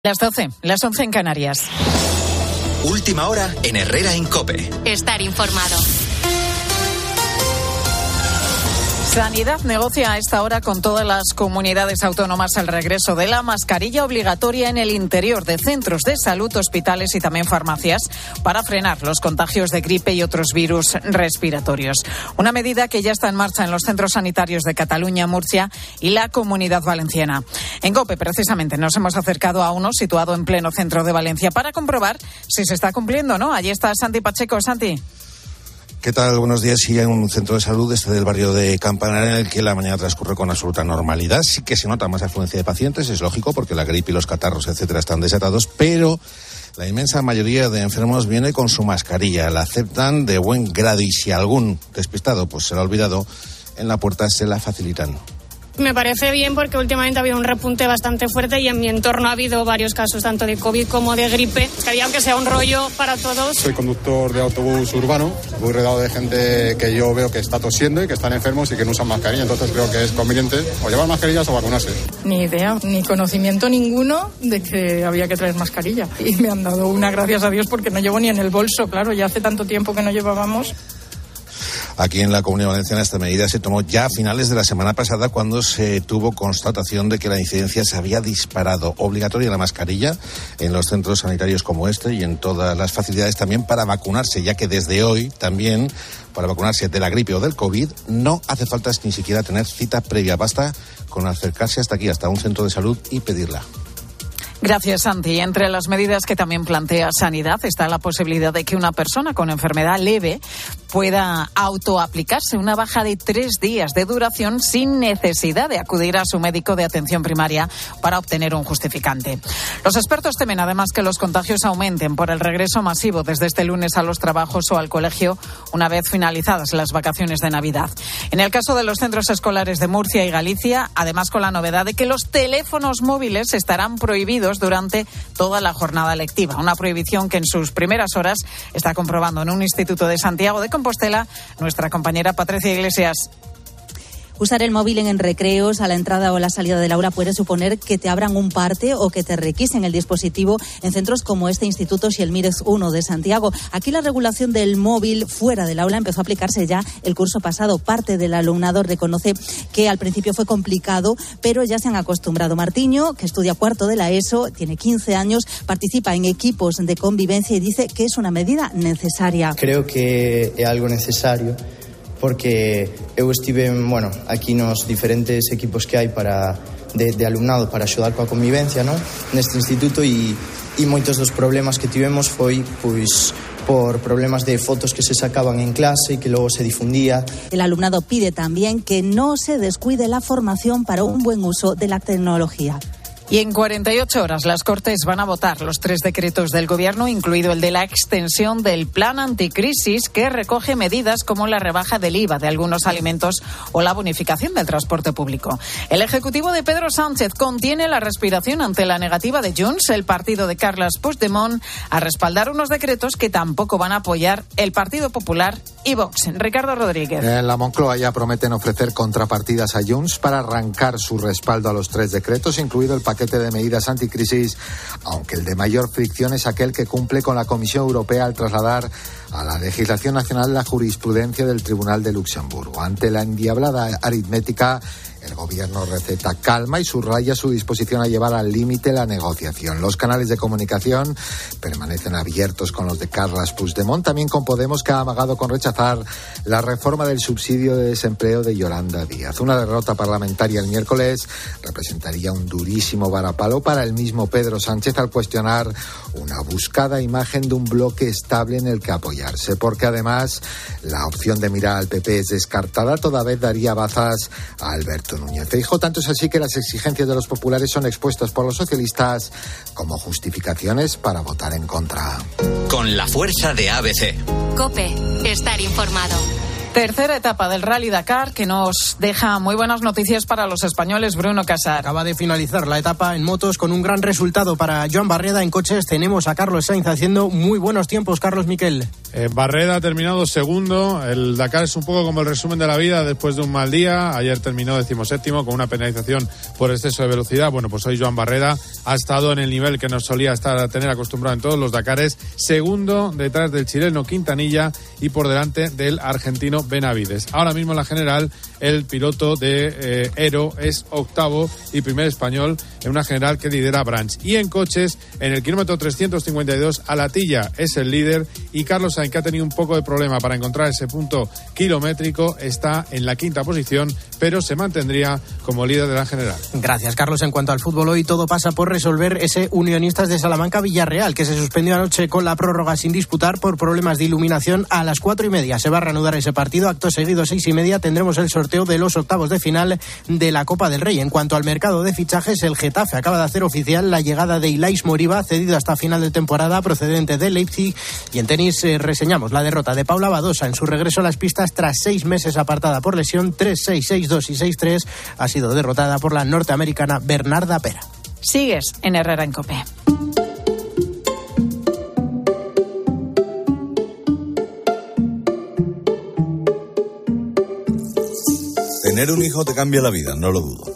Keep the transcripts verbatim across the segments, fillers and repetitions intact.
Las doce, las once en Canarias. Última hora en Herrera en COPE. Estar informado. Sanidad negocia a esta hora con todas las comunidades autónomas el regreso de la mascarilla obligatoria en el interior de centros de salud, hospitales y también farmacias para frenar los contagios de gripe y otros virus respiratorios. Una medida que ya está en marcha en los centros sanitarios de Cataluña, Murcia y la Comunidad Valenciana. En COPE, precisamente, nos hemos acercado a uno situado en pleno centro de Valencia para comprobar si se está cumpliendo o no. Allí está Santi Pacheco. Santi. ¿Qué tal? Buenos días. Sí, en un centro de salud este del barrio de Campanar, en el que la mañana transcurre con absoluta normalidad. Sí que se nota más afluencia de pacientes, es lógico, porque la gripe y los catarros, etcétera, están desatados, pero la inmensa mayoría de enfermos viene con su mascarilla. La aceptan de buen grado y si algún despistado pues se la ha olvidado, en la puerta se la facilitan. Me parece bien porque últimamente ha habido un repunte bastante fuerte y en mi entorno ha habido varios casos tanto de COVID como de gripe. Quería que sea un rollo para todos. Soy conductor de autobús urbano, voy rodeado de gente que yo veo que está tosiendo y que están enfermos y que no usan mascarilla, entonces creo que es conveniente o llevar mascarillas o vacunarse. Ni idea, ni conocimiento ninguno de que había que traer mascarilla. Y me han dado una, gracias a Dios, porque no llevo ni en el bolso, claro, ya hace tanto tiempo que no llevábamos. Aquí en la Comunidad Valenciana esta medida se tomó ya a finales de la semana pasada, cuando se tuvo constatación de que la incidencia se había disparado. Obligatoria la mascarilla en los centros sanitarios como este y en todas las facilidades también para vacunarse, ya que desde hoy también para vacunarse de la gripe o del COVID no hace falta ni siquiera tener cita previa, basta con acercarse hasta aquí, hasta un centro de salud y pedirla. Gracias, Santi. Entre las medidas que también plantea Sanidad está la posibilidad de que una persona con enfermedad leve pueda autoaplicarse una baja de tres días de duración sin necesidad de acudir a su médico de atención primaria para obtener un justificante. Los expertos temen además que los contagios aumenten por el regreso masivo desde este lunes a los trabajos o al colegio una vez finalizadas las vacaciones de Navidad. En el caso de los centros escolares de Murcia y Galicia, además con la novedad de que los teléfonos móviles estarán prohibidos durante toda la jornada lectiva. Una prohibición que en sus primeras horas está comprobando en un instituto de Santiago de Compostela nuestra compañera Patricia Iglesias. Usar el móvil en recreos, a la entrada o a la salida del aula puede suponer que te abran un parte o que te requisen el dispositivo en centros como este instituto Xielmírez uno de Santiago. Aquí la regulación del móvil fuera del aula empezó a aplicarse ya el curso pasado. Parte del alumnado reconoce que al principio fue complicado, pero ya se han acostumbrado. Martiño, que estudia cuarto de la ESO, tiene quince años, participa en equipos de convivencia y dice que es una medida necesaria. Creo que es algo necesario, porque eu estive, bueno, aquí nos diferentes equipos que hai para de, de alumnado para axudar coa convivencia, non? Neste instituto e, e moitos dos problemas que tivemos foi, pois, por problemas de fotos que se sacaban en clase e que logo se difundía. El alumnado pide también que no se descuide la formación para un buen uso de la tecnología. Y en cuarenta y ocho horas las Cortes van a votar los tres decretos del Gobierno, incluido el de la extensión del plan anticrisis, que recoge medidas como la rebaja del I V A de algunos alimentos o la bonificación del transporte público. El Ejecutivo de Pedro Sánchez contiene la respiración ante la negativa de Junts, el partido de Carles Puigdemont, a respaldar unos decretos que tampoco van a apoyar el Partido Popular y Vox. Ricardo Rodríguez. En la Moncloa ya prometen ofrecer contrapartidas a Junts para arrancar su respaldo a los tres decretos, incluido el paquete de medidas anticrisis, aunque el de mayor fricción es aquel que cumple con la Comisión Europea al trasladar a la legislación nacional la jurisprudencia del Tribunal de Luxemburgo. Ante la endiablada aritmética, el Gobierno receta calma y subraya su disposición a llevar al límite la negociación. Los canales de comunicación permanecen abiertos con los de Carles Puigdemont, también con Podemos, que ha amagado con rechazar la reforma del subsidio de desempleo de Yolanda Díaz. Una derrota parlamentaria el miércoles representaría un durísimo varapalo para el mismo Pedro Sánchez al cuestionar una buscada imagen de un bloque estable en el que apoyarse, porque además la opción de mirar al P P es descartada, toda vez daría bazas a Alberto Núñez Feijóo. Tanto es así que las exigencias de los populares son expuestas por los socialistas como justificaciones para votar en contra. Con la fuerza de A B C. COPE, estar informado. Tercera etapa del Rally Dakar que nos deja muy buenas noticias para los españoles. Bruno Casar. Acaba de finalizar la etapa en motos con un gran resultado para Joan Barreda. En coches tenemos a Carlos Sainz haciendo muy buenos tiempos. Carlos Miquel. Eh, Barreda ha terminado segundo. El Dakar es un poco como el resumen de la vida después de un mal día. Ayer terminó decimoséptimo con una penalización por exceso de velocidad. Bueno, pues hoy Joan Barreda ha estado en el nivel que nos solía estar a tener acostumbrado en todos los Dakares. Segundo detrás del chileno Quintanilla y por delante del argentino Benavides. Ahora mismo en la general el piloto de eh, Ero es octavo y primer español en una general que lidera Branch. Y en coches, en el kilómetro trescientos cincuenta y dos, Alatilla es el líder y Carlos Sainz, que ha tenido un poco de problema para encontrar ese punto kilométrico, está en la quinta posición, pero se mantendría como líder de la general. Gracias, Carlos. En cuanto al fútbol, hoy todo pasa por resolver ese Unionistas de Salamanca-Villarreal, que se suspendió anoche con la prórroga sin disputar por problemas de iluminación. A las cuatro y media se va a reanudar ese partido. Acto seguido, seis y media, tendremos el sorteo de los octavos de final de la Copa del Rey. En cuanto al mercado de fichajes, el Getafe acaba de hacer oficial la llegada de Ilais Moriba, cedido hasta final de temporada, procedente de Leipzig. Y en tenis eh, reseñamos la derrota de Paula Badosa en su regreso a las pistas tras seis meses apartada por lesión. tres seis, seis dos y seis tres. Ha sido derrotada por la norteamericana Bernarda Pera. Sigues en Herrera en COPE. Tener un hijo te cambia la vida, no lo dudo.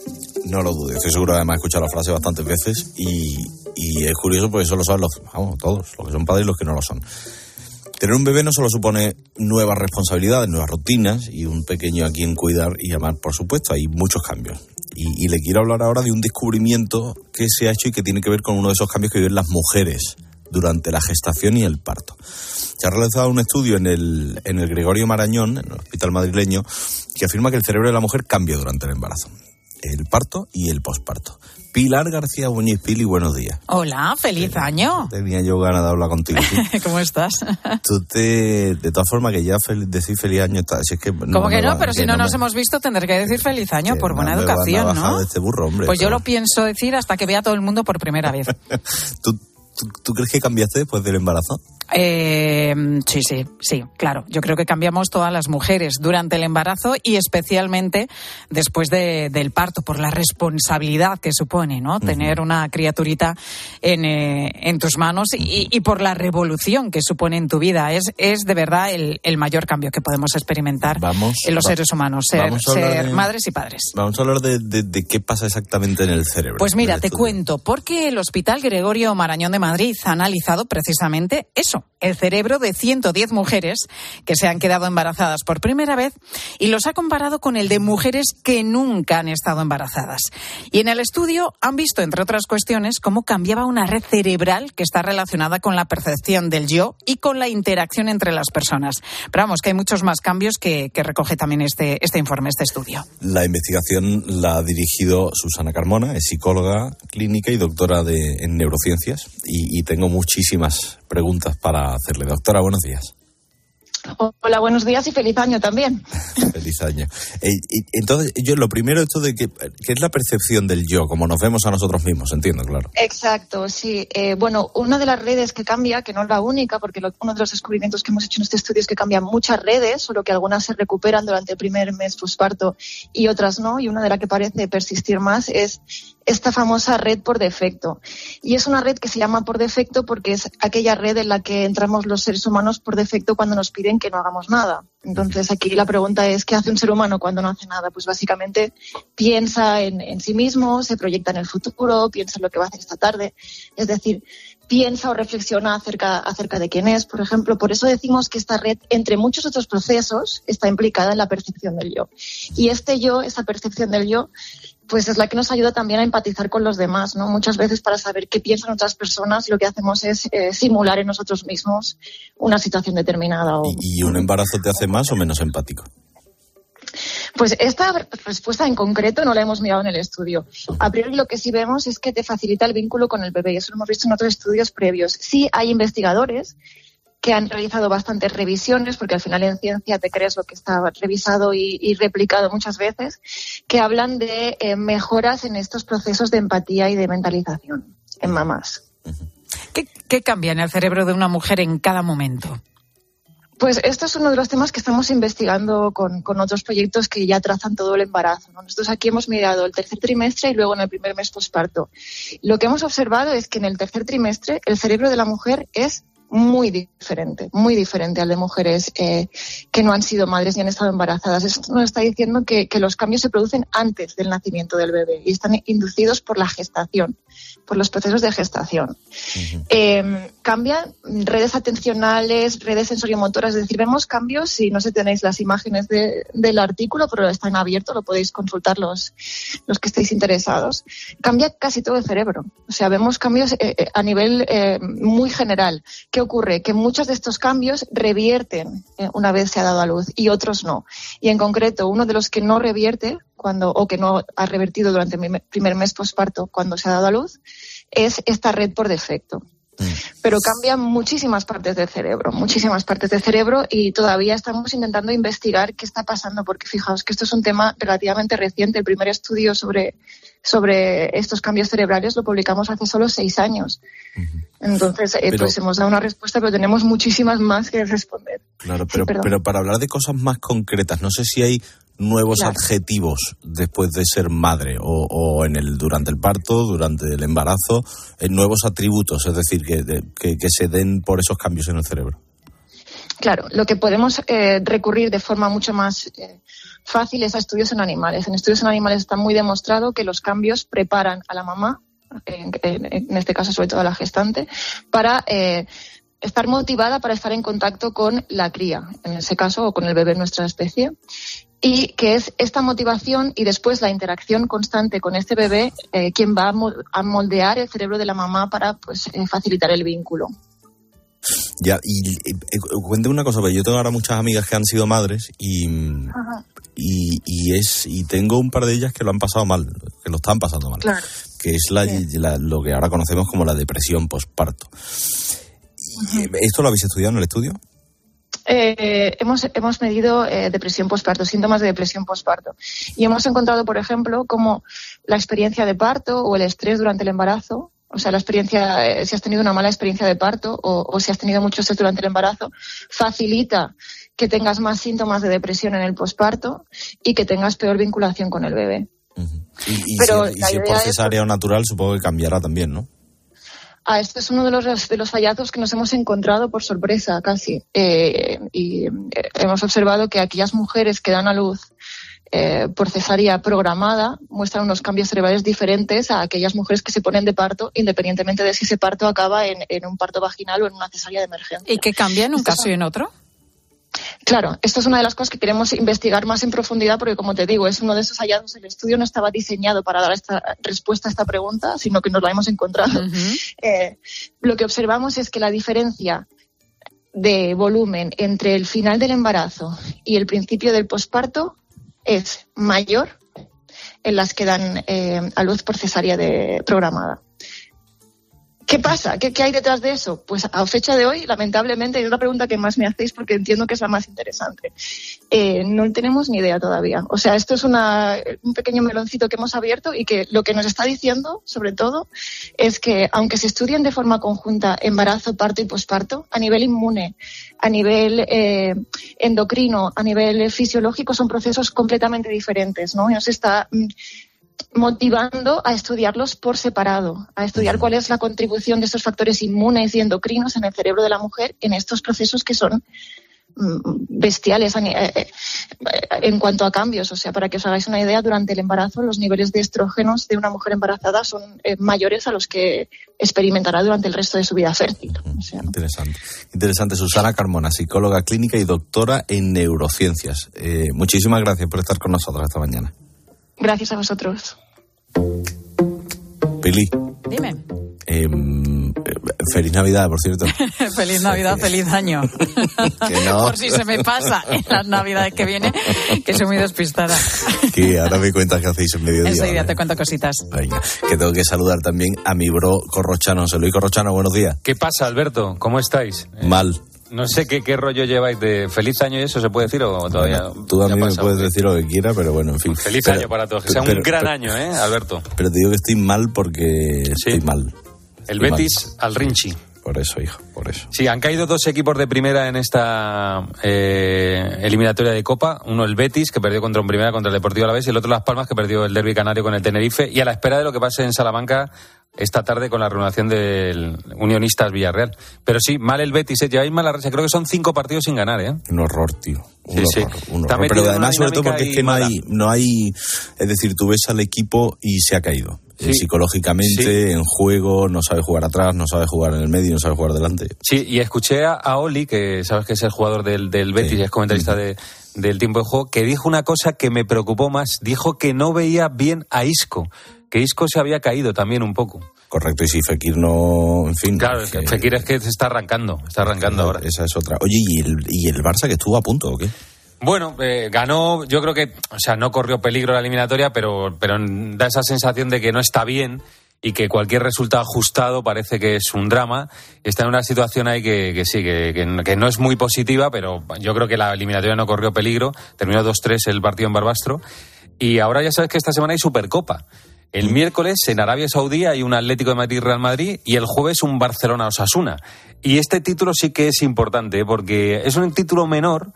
No lo dudo. Estoy seguro, además, he escuchado la frase bastantes veces y, y es curioso porque eso lo saben los, vamos, todos, los que son padres y los que no lo son. Tener un bebé no solo supone nuevas responsabilidades, nuevas rutinas y un pequeño a quien cuidar y amar, por supuesto. Hay muchos cambios. Y, y le quiero hablar ahora de un descubrimiento que se ha hecho y que tiene que ver con uno de esos cambios que viven las mujeres durante la gestación y el parto. Se ha realizado un estudio en el, en el Gregorio Marañón, en el hospital madrileño, que afirma que el cerebro de la mujer cambia durante el embarazo, el parto y el posparto. Pilar García Buñiz, Pili, buenos días. Hola, feliz año. Tenía yo ganas de hablar contigo. ¿Sí? ¿Cómo estás? Tú te, de todas formas, que ya fel, decir feliz año, si es que no, ¿Cómo que no? Va, pero que si no, no nos me... hemos visto, tendré que decir feliz año por buena no educación, ¿no? De este burro, hombre, pues pero... yo lo pienso decir hasta que vea a todo el mundo por primera vez. ¿Tú, tú, ¿Tú crees que cambiaste después del embarazo? Eh, sí, sí, sí, claro. Yo creo que cambiamos todas las mujeres durante el embarazo y especialmente después de, del parto, por la responsabilidad que supone, ¿no? Uh-huh. Tener una criaturita en, eh, en tus manos y, y por la revolución que supone en tu vida. Es, es de verdad el, el mayor cambio que podemos experimentar vamos, en los va, seres humanos, ser, ser de, madres y padres. Vamos a hablar de, de, de qué pasa exactamente en el cerebro. Pues mira, te cuento, porque el Hospital Gregorio Marañón de Madrid ha analizado precisamente eso. El cerebro de ciento diez mujeres que se han quedado embarazadas por primera vez y los ha comparado con el de mujeres que nunca han estado embarazadas. Y en el estudio han visto, entre otras cuestiones, cómo cambiaba una red cerebral que está relacionada con la percepción del yo y con la interacción entre las personas. Pero vamos, que hay muchos más cambios que, que recoge también este, este informe, este estudio. La investigación la ha dirigido Susana Carmona, es psicóloga clínica y doctora de, en neurociencias, y, y tengo muchísimas preguntas para hacerle. Doctora, buenos días. Hola, buenos días y feliz año también. Feliz año. Eh, entonces, yo lo primero, esto de que, que es la percepción del yo, como nos vemos a nosotros mismos, entiendo, claro. Exacto, sí. Eh, bueno, una de las redes que cambia, que no es la única, porque lo, uno de los descubrimientos que hemos hecho en este estudio es que cambian muchas redes, solo que algunas se recuperan durante el primer mes posparto y otras no, y una de las que parece persistir más es esta famosa red por defecto. Y es una red que se llama por defecto porque es aquella red en la que entramos los seres humanos por defecto cuando nos piden que no hagamos nada. Entonces aquí la pregunta es, ¿qué hace un ser humano cuando no hace nada? Pues básicamente piensa en, en sí mismo, se proyecta en el futuro, piensa en lo que va a hacer esta tarde. Es decir, piensa o reflexiona acerca, acerca de quién es, por ejemplo. Por eso decimos que esta red, entre muchos otros procesos, está implicada en la percepción del yo. Y este yo, esa percepción del yo, pues es la que nos ayuda también a empatizar con los demás, ¿no? Muchas veces para saber qué piensan otras personas, lo que hacemos es eh, simular en nosotros mismos una situación determinada. O... ¿Y un embarazo te hace más o menos empático? Pues esta respuesta en concreto no la hemos mirado en el estudio. A priori lo que sí vemos es que te facilita el vínculo con el bebé y eso lo hemos visto en otros estudios previos. Sí hay investigadores que han realizado bastantes revisiones, porque al final en ciencia te crees lo que está revisado y, y replicado muchas veces, que hablan de eh, mejoras en estos procesos de empatía y de mentalización en mamás. ¿Qué, qué cambia en el cerebro de una mujer en cada momento? Pues esto es uno de los temas que estamos investigando con, con otros proyectos que ya trazan todo el embarazo, ¿no? Nosotros aquí hemos mirado el tercer trimestre y luego en el primer mes posparto. Lo que hemos observado es que en el tercer trimestre el cerebro de la mujer es muy diferente, muy diferente al de mujeres eh, que no han sido madres ni han estado embarazadas. Esto nos está diciendo que, que los cambios se producen antes del nacimiento del bebé y están inducidos por la gestación, por los procesos de gestación. Uh-huh. Eh, cambian redes atencionales, redes sensoriomotoras, es decir, vemos cambios, si no sé tenéis las imágenes de, del artículo, pero está en abierto, lo podéis consultar los, los que estéis interesados. Cambia casi todo el cerebro, o sea, vemos cambios eh, a nivel eh, muy general. ¿Qué ocurre? Que muchos de estos cambios revierten eh, una vez se ha dado a luz y otros no. Y en concreto, uno de los que no revierte cuando o que no ha revertido durante el primer mes posparto cuando se ha dado a luz es esta red por defecto. Pero cambian muchísimas partes del cerebro, muchísimas partes del cerebro y todavía estamos intentando investigar qué está pasando porque fijaos que esto es un tema relativamente reciente. El primer estudio sobre, sobre estos cambios cerebrales lo publicamos hace solo seis años. Uh-huh. Entonces, eh, pero, pues hemos dado una respuesta, pero tenemos muchísimas más que responder. Claro, pero, sí, pero para hablar de cosas más concretas, no sé si hay nuevos claro. adjetivos después de ser madre o, o en el durante el parto, durante el embarazo, eh, nuevos atributos, es decir, que, de, que, que se den por esos cambios en el cerebro. Claro, lo que podemos eh, recurrir de forma mucho más eh, fácil es a estudios en animales. En estudios en animales está muy demostrado que los cambios preparan a la mamá, en, en, en este caso sobre todo a la gestante, para eh, estar motivada para estar en contacto con la cría, en ese caso, o con el bebé en nuestra especie. Y que es esta motivación y después la interacción constante con este bebé eh, quien va a moldear el cerebro de la mamá para pues eh, facilitar el vínculo. Ya, y, y, y cuente una cosa, porque yo tengo ahora muchas amigas que han sido madres y, y, y es y tengo un par de ellas que lo han pasado mal, que lo están pasando mal, claro. que es la, sí. la, lo que ahora conocemos como la depresión posparto. Uh-huh. ¿Esto lo habéis estudiado en el estudio? Eh, hemos, hemos medido eh, depresión posparto, síntomas de depresión posparto. Y hemos encontrado, por ejemplo, como la experiencia de parto o el estrés durante el embarazo, o sea, la experiencia, eh, si has tenido una mala experiencia de parto o, o si has tenido mucho estrés durante el embarazo, facilita que tengas más síntomas de depresión en el posparto y que tengas peor vinculación con el bebé. Uh-huh. Y, y Pero si, y si es por cesárea o natural, supongo que cambiará también, ¿no? Ah, este es uno de los, de los hallazgos que nos hemos encontrado por sorpresa, casi. Eh, y eh, hemos observado que aquellas mujeres que dan a luz eh, por cesárea programada muestran unos cambios cerebrales diferentes a aquellas mujeres que se ponen de parto, independientemente de si ese parto acaba en, en un parto vaginal o en una cesárea de emergencia. ¿Y qué cambia en un caso y en otro? Claro, esto es una de las cosas que queremos investigar más en profundidad porque, como te digo, es uno de esos hallazgos. El estudio no estaba diseñado para dar esta respuesta a esta pregunta, sino que nos la hemos encontrado. Uh-huh. Eh, lo que observamos es que la diferencia de volumen entre el final del embarazo y el principio del posparto es mayor en las que dan eh, a luz por cesárea de programada. ¿Qué pasa? ¿Qué, ¿Qué hay detrás de eso? Pues a fecha de hoy, lamentablemente, es la pregunta que más me hacéis porque entiendo que es la más interesante. Eh, no tenemos ni idea todavía. O sea, esto es una, un pequeño meloncito que hemos abierto y que lo que nos está diciendo, sobre todo, es que aunque se estudien de forma conjunta embarazo, parto y posparto, a nivel inmune, a nivel eh, endocrino, a nivel fisiológico, son procesos completamente diferentes, ¿no? Y nos está motivando a estudiarlos por separado, a estudiar cuál es la contribución de estos factores inmunes y endocrinos en el cerebro de la mujer en estos procesos que son bestiales en cuanto a cambios. O sea, para que os hagáis una idea, durante el embarazo los niveles de estrógenos de una mujer embarazada son mayores a los que experimentará durante el resto de su vida fértil. O sea, interesante. Interesante. Susana Carmona, psicóloga clínica y doctora en neurociencias. Eh, muchísimas gracias por estar con nosotros esta mañana. Gracias a vosotros. Pili. Dime. Eh, feliz Navidad, por cierto. Feliz Navidad, feliz año. Que no. Por si se me pasa en las Navidades que vienen, que soy muy despistada. Que ahora me cuentas qué hacéis en mediodía. Enseguida te cuento cositas. Venga, que tengo que saludar también a mi bro Corrochano. José Luis Corrochano, buenos días. ¿Qué pasa, Alberto? ¿Cómo estáis? Mal. No sé qué, qué rollo lleváis de feliz año y eso, ¿se puede decir o todavía? Bueno, tú a mí me puedes decir lo que quieras, pero bueno, en fin. Feliz pero, año para todos, que sea pero, un gran pero, año, ¿eh, Alberto? Pero te digo que estoy mal porque ¿Sí? estoy mal. El estoy Betis mal. al Rinchi. Por eso, hijo, por eso. Sí, han caído dos equipos de primera en esta eh, eliminatoria de Copa. Uno el Betis, que perdió contra un primera contra el Deportivo Alavés, y el otro Las Palmas, que perdió el derbi canario con el Tenerife. Y a la espera de lo que pase en Salamanca esta tarde con la renovación del Unionistas Villarreal. Pero sí, mal el Betis, ¿eh? Lleváis mala racha. Creo que son cinco partidos sin ganar, ¿eh? Un horror, tío. Un sí, horror, sí. un horror. Pero además, sobre todo porque es que no hay, no hay... Es decir, tú ves al equipo y se ha caído. Sí. Psicológicamente, sí. En juego, no sabe jugar atrás, no sabe jugar en el medio, no sabe jugar delante. Sí, y escuché a, a Oli, que sabes que es el jugador del, del Betis, sí. Es comentarista de, del tiempo de juego, que dijo una cosa que me preocupó más. Dijo que no veía bien a Isco, que Isco se había caído también un poco. Correcto, y si Fekir no... En fin... Claro, es que Fekir es que se está arrancando, está arrancando ahora. Esa es otra. Oye, ¿y el, y el Barça que estuvo a punto o qué? Bueno, eh, ganó, yo creo que, o sea, no corrió peligro la eliminatoria, pero, pero da esa sensación de que no está bien y que cualquier resultado ajustado parece que es un drama. Está en una situación ahí que, que sí, que, que, que no es muy positiva, pero yo creo que la eliminatoria no corrió peligro. Terminó dos tres el partido en Barbastro. Y ahora ya sabes que esta semana hay Supercopa. El miércoles en Arabia Saudí hay un Atlético de Madrid-Real Madrid y el jueves un Barcelona-Osasuna. Y este título sí que es importante, porque es un título menor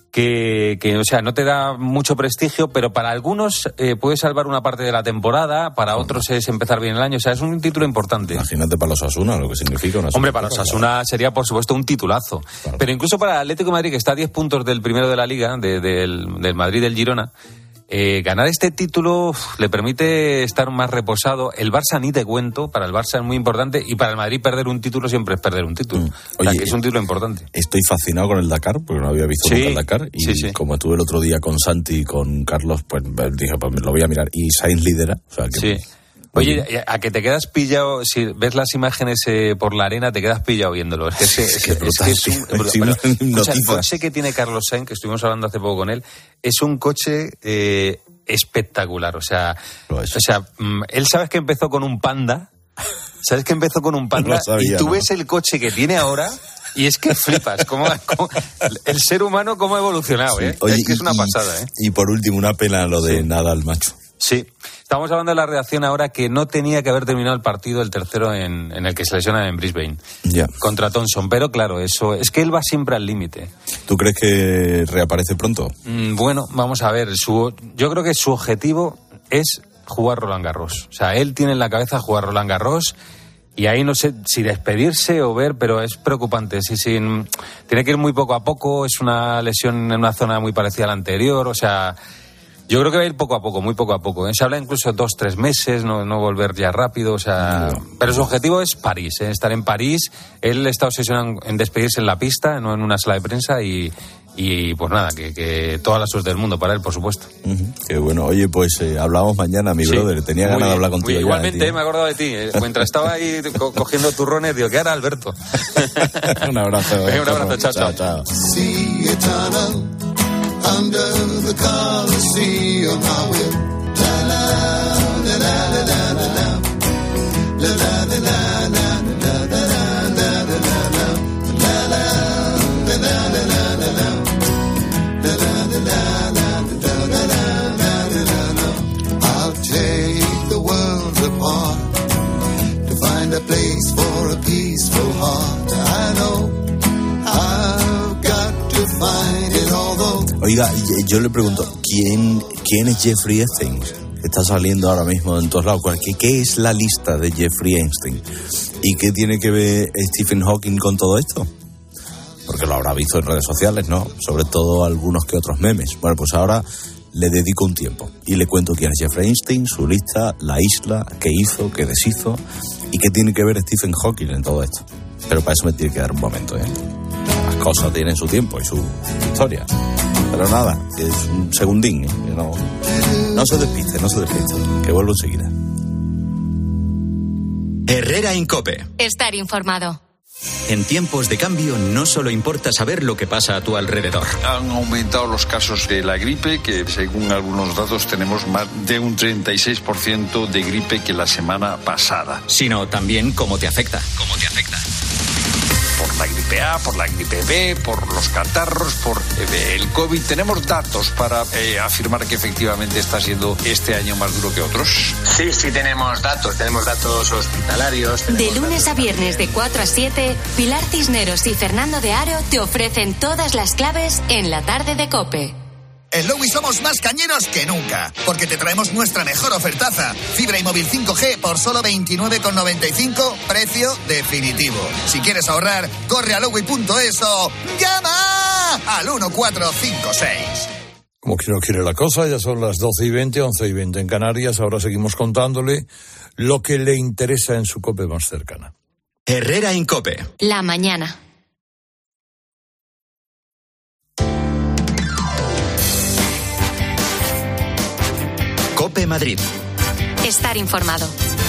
que, que o sea, no te da mucho prestigio, pero para algunos eh, puede salvar una parte de la temporada, para otros es empezar bien el año. O sea, es un título importante. Imagínate para los Osasuna lo que significa una Hombre, para los Osasuna sería, por supuesto, un titulazo. Claro. Pero incluso para el Atlético de Madrid, que está a diez puntos del primero de la Liga, de, del, del Madrid del Girona, Eh, ganar este título uf, le permite estar más reposado. El Barça ni te cuento, para el Barça es muy importante, y para el Madrid perder un título siempre es perder un título. Mm. Oye, o sea, que es un título importante. Estoy fascinado con el Dakar, porque no había visto sí, nunca el Dakar, y sí, sí. Como estuve el otro día con Santi y con Carlos, pues dije, pues lo voy a mirar, y Sainz lidera, o sea que... Sí. Oye, a que te quedas pillado, si ves las imágenes eh, por la arena, te quedas pillado viéndolo. Es que es, es, es, brutal, es, que es un... Sí, bueno, escucha, el coche que tiene Carlos Sainz, que estuvimos hablando hace poco con él, es un coche eh, espectacular. O sea, o sea, él sabes que empezó con un Panda, sabes que empezó con un Panda, no sabía, y tú ¿no? ves el coche que tiene ahora... Y es que flipas, cómo, cómo, el ser humano cómo ha evolucionado, ¿eh? Sí. Oye, es que es una y, pasada, ¿eh? Y por último, una pena lo de sí. Nadal, macho. Sí, estamos hablando de la reacción ahora que no tenía que haber terminado el partido, el tercero en, en el que se lesiona en Brisbane, ya. Contra Thompson, pero claro, eso es que él va siempre al límite. ¿Tú crees que reaparece pronto? Mm, bueno, vamos a ver, su, yo creo que su objetivo es jugar Roland Garros, o sea, él tiene en la cabeza jugar Roland Garros. Y ahí no sé si despedirse o ver, pero es preocupante. Sí, sí, tiene que ir muy poco a poco, es una lesión en una zona muy parecida a la anterior, o sea, yo creo que va a ir poco a poco, muy poco a poco. ¿eh? Se habla incluso de dos, tres meses, no, no volver ya rápido, o sea, no. Pero su objetivo es París, ¿eh? Estar en París. Él está obsesionado en despedirse en la pista, no en una sala de prensa y... Y pues nada, que, que toda la suerte del mundo para él, por supuesto. Uh-huh. Qué bueno. Oye, pues eh, hablamos mañana, mi sí, brother. Tenía ganas de hablar contigo. Muy, ya, igualmente, eh, me he acordado de ti. Eh. Mientras estaba ahí co- cogiendo turrones, digo, ¿qué hará Alberto? Un abrazo. Venga, un abrazo, chao, chao. chao. A place for a peaceful heart. I know I've got to find it, although... Oiga, yo le pregunto, ¿quién, quién es Jeffrey Epstein? Está saliendo ahora mismo en todos lados. ¿Qué, ¿Qué es la lista de Jeffrey Epstein? ¿Y qué tiene que ver Stephen Hawking con todo esto? Porque lo habrá visto en redes sociales, ¿no? Sobre todo algunos que otros memes. Bueno, pues ahora le dedico un tiempo y le cuento quién es Jeffrey Epstein, su lista, la isla, qué hizo, qué deshizo y qué tiene que ver Stephen Hawking en todo esto. Pero para eso me tiene que dar un momento, ¿eh? Las cosas tienen su tiempo y su historia. Pero nada, que es un segundín, ¿eh? No, no se despiste, no se despiste, que vuelvo enseguida. Herrera en COPE. Estar informado. En tiempos de cambio no solo importa saber lo que pasa a tu alrededor. Han aumentado los casos de la gripe, que según algunos datos tenemos más de un treinta y seis por ciento de gripe que la semana pasada. Sino también cómo te afecta. ¿Cómo te afecta? por la gripe A, por la gripe B, por los catarros, por eh, el COVID. Tenemos datos para eh, afirmar que efectivamente está siendo este año más duro que otros. Sí, sí tenemos datos, tenemos datos hospitalarios. Tenemos de lunes a viernes de cuatro a siete, Pilar Cisneros y Fernando de Aro te ofrecen todas las claves en la tarde de COPE. En Lowy somos más cañeros que nunca, porque te traemos nuestra mejor ofertaza. Fibra y móvil cinco G por solo veintinueve con noventa y cinco, precio definitivo. Si quieres ahorrar, corre a lowy punto es o llama al uno cuatro cinco seis. Como que no quiere la cosa, ya son las doce y veinte, once y veinte en Canarias. Ahora seguimos contándole lo que le interesa en su COPE más cercana. Herrera en COPE. La mañana. COPE Madrid. Estar informado.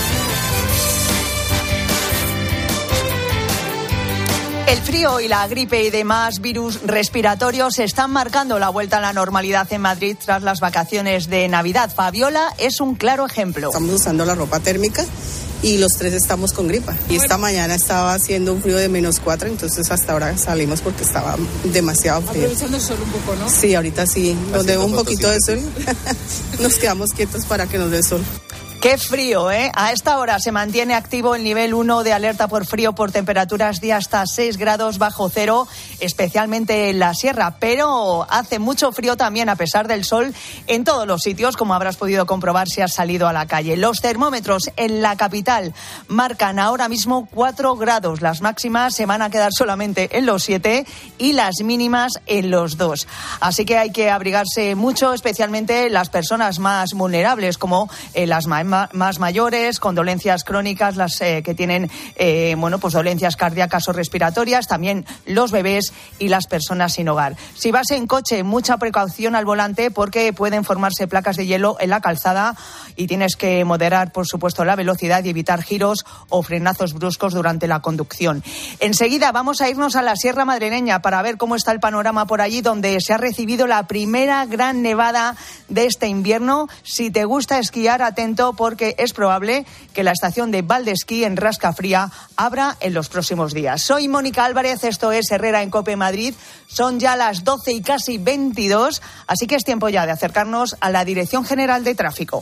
El frío y la gripe y demás virus respiratorios están marcando la vuelta a la normalidad en Madrid tras las vacaciones de Navidad. Fabiola es un claro ejemplo. Estamos usando la ropa térmica y los tres estamos con gripa. Y esta mañana estaba haciendo un frío de menos cuatro, entonces hasta ahora salimos porque estaba demasiado frío. Aprovechando el sol un poco, ¿no? Sí, ahorita sí. Donde un poquito de sol, nos quedamos quietos para que nos dé sol. Qué frío, ¿eh? A esta hora se mantiene activo el nivel uno de alerta por frío por temperaturas de hasta seis grados bajo cero, especialmente en la sierra. Pero hace mucho frío también, a pesar del sol, en todos los sitios, como habrás podido comprobar si has salido a la calle. Los termómetros en la capital marcan ahora mismo cuatro grados. Las máximas se van a quedar solamente en los siete y las mínimas en los dos. Así que hay que abrigarse mucho, especialmente las personas más vulnerables, como eh, las mamás más mayores, con dolencias crónicas, las eh, que tienen eh, bueno, pues dolencias cardíacas o respiratorias, también los bebés y las personas sin hogar. Si vas en coche, mucha precaución al volante porque pueden formarse placas de hielo en la calzada y tienes que moderar, por supuesto, la velocidad y evitar giros o frenazos bruscos durante la conducción. Enseguida vamos a irnos a la Sierra Madrileña para ver cómo está el panorama por allí, donde se ha recibido la primera gran nevada de este invierno. Si te gusta esquiar, atento, porque es probable que la estación de Valdesquí en Rascafría abra en los próximos días. Soy Mónica Álvarez, esto es Herrera en COPE Madrid. Son ya las doce y casi veintidós, así que es tiempo ya de acercarnos a la Dirección General de Tráfico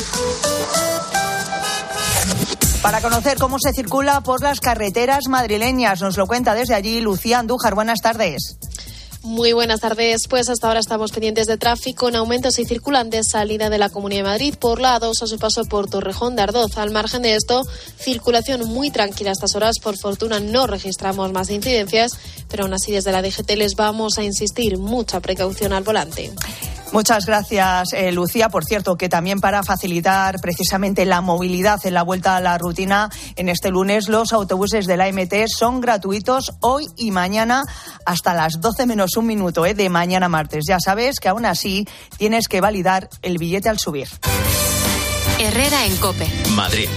para conocer cómo se circula por las carreteras madrileñas. Nos lo cuenta desde allí Lucía Andújar. Buenas tardes. Muy buenas tardes. Pues hasta ahora estamos pendientes de tráfico en aumento y circulan de salida de la Comunidad de Madrid por la A dos a su paso por Torrejón de Ardoz. Al margen de esto, circulación muy tranquila a estas horas. Por fortuna no registramos más incidencias, pero aún así desde la D G T les vamos a insistir, mucha precaución al volante. Muchas gracias, eh, Lucía. Por cierto, que también para facilitar precisamente la movilidad en la vuelta a la rutina, en este lunes los autobuses de la M T son gratuitos hoy y mañana hasta las doce menos un minuto eh, de mañana martes. Ya sabes que aún así tienes que validar el billete al subir. Herrera en COPE. Madrid.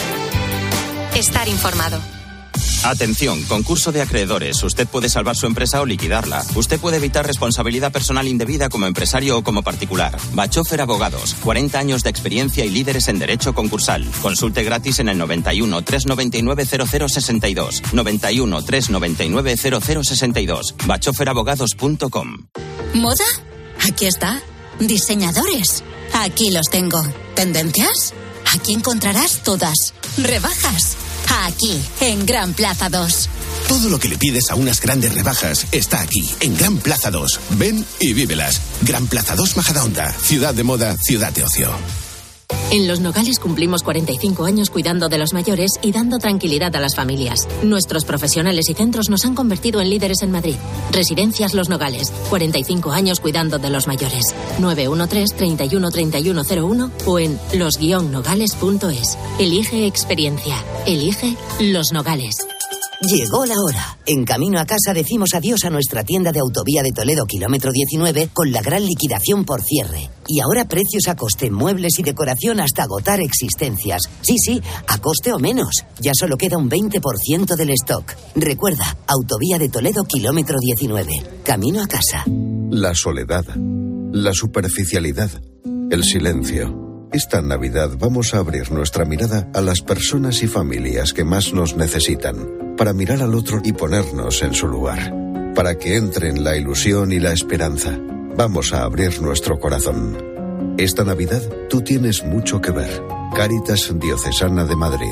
Estar informado. Atención, concurso de acreedores. Usted puede salvar su empresa o liquidarla. Usted puede evitar responsabilidad personal indebida como empresario o como particular. Bachofer Abogados, cuarenta años de experiencia y líderes en derecho concursal. Consulte gratis en el noventa y uno, trescientos noventa y nueve, cero cero sesenta y dos. noventa y uno, trescientos noventa y nueve, cero cero sesenta y dos. bachofer abogados punto com. ¿Moda? Aquí está. Diseñadores. Aquí los tengo. ¿Tendencias? Aquí encontrarás todas. ¿Rebajas? Aquí, en Gran Plaza dos. Todo lo que le pides a unas grandes rebajas está aquí, en Gran Plaza dos. Ven y vívelas. Gran Plaza dos Majadahonda. Ciudad de moda, ciudad de ocio. En Los Nogales cumplimos cuarenta y cinco años cuidando de los mayores y dando tranquilidad a las familias. Nuestros profesionales y centros nos han convertido en líderes en Madrid. Residencias Los Nogales, cuarenta y cinco años cuidando de los mayores. nueve uno tres, treinta y uno, treinta y uno cero uno o en los guion nogales punto es. Elige experiencia. Elige Los Nogales. Llegó la hora. En camino a casa decimos adiós a nuestra tienda de Autovía de Toledo, kilómetro diecinueve, con la gran liquidación por cierre. Y ahora precios a coste, muebles y decoración hasta agotar existencias. Sí, sí, a coste o menos. Ya solo queda un veinte por ciento del stock. Recuerda, Autovía de Toledo, kilómetro diecinueve. Camino a casa. La soledad, la superficialidad, el silencio. Esta Navidad vamos a abrir nuestra mirada a las personas y familias que más nos necesitan. para mirar al otro y ponernos en su lugar, para que entren la ilusión y la esperanza. Vamos a abrir nuestro corazón. Esta Navidad tú tienes mucho que ver. Cáritas Diocesana de Madrid.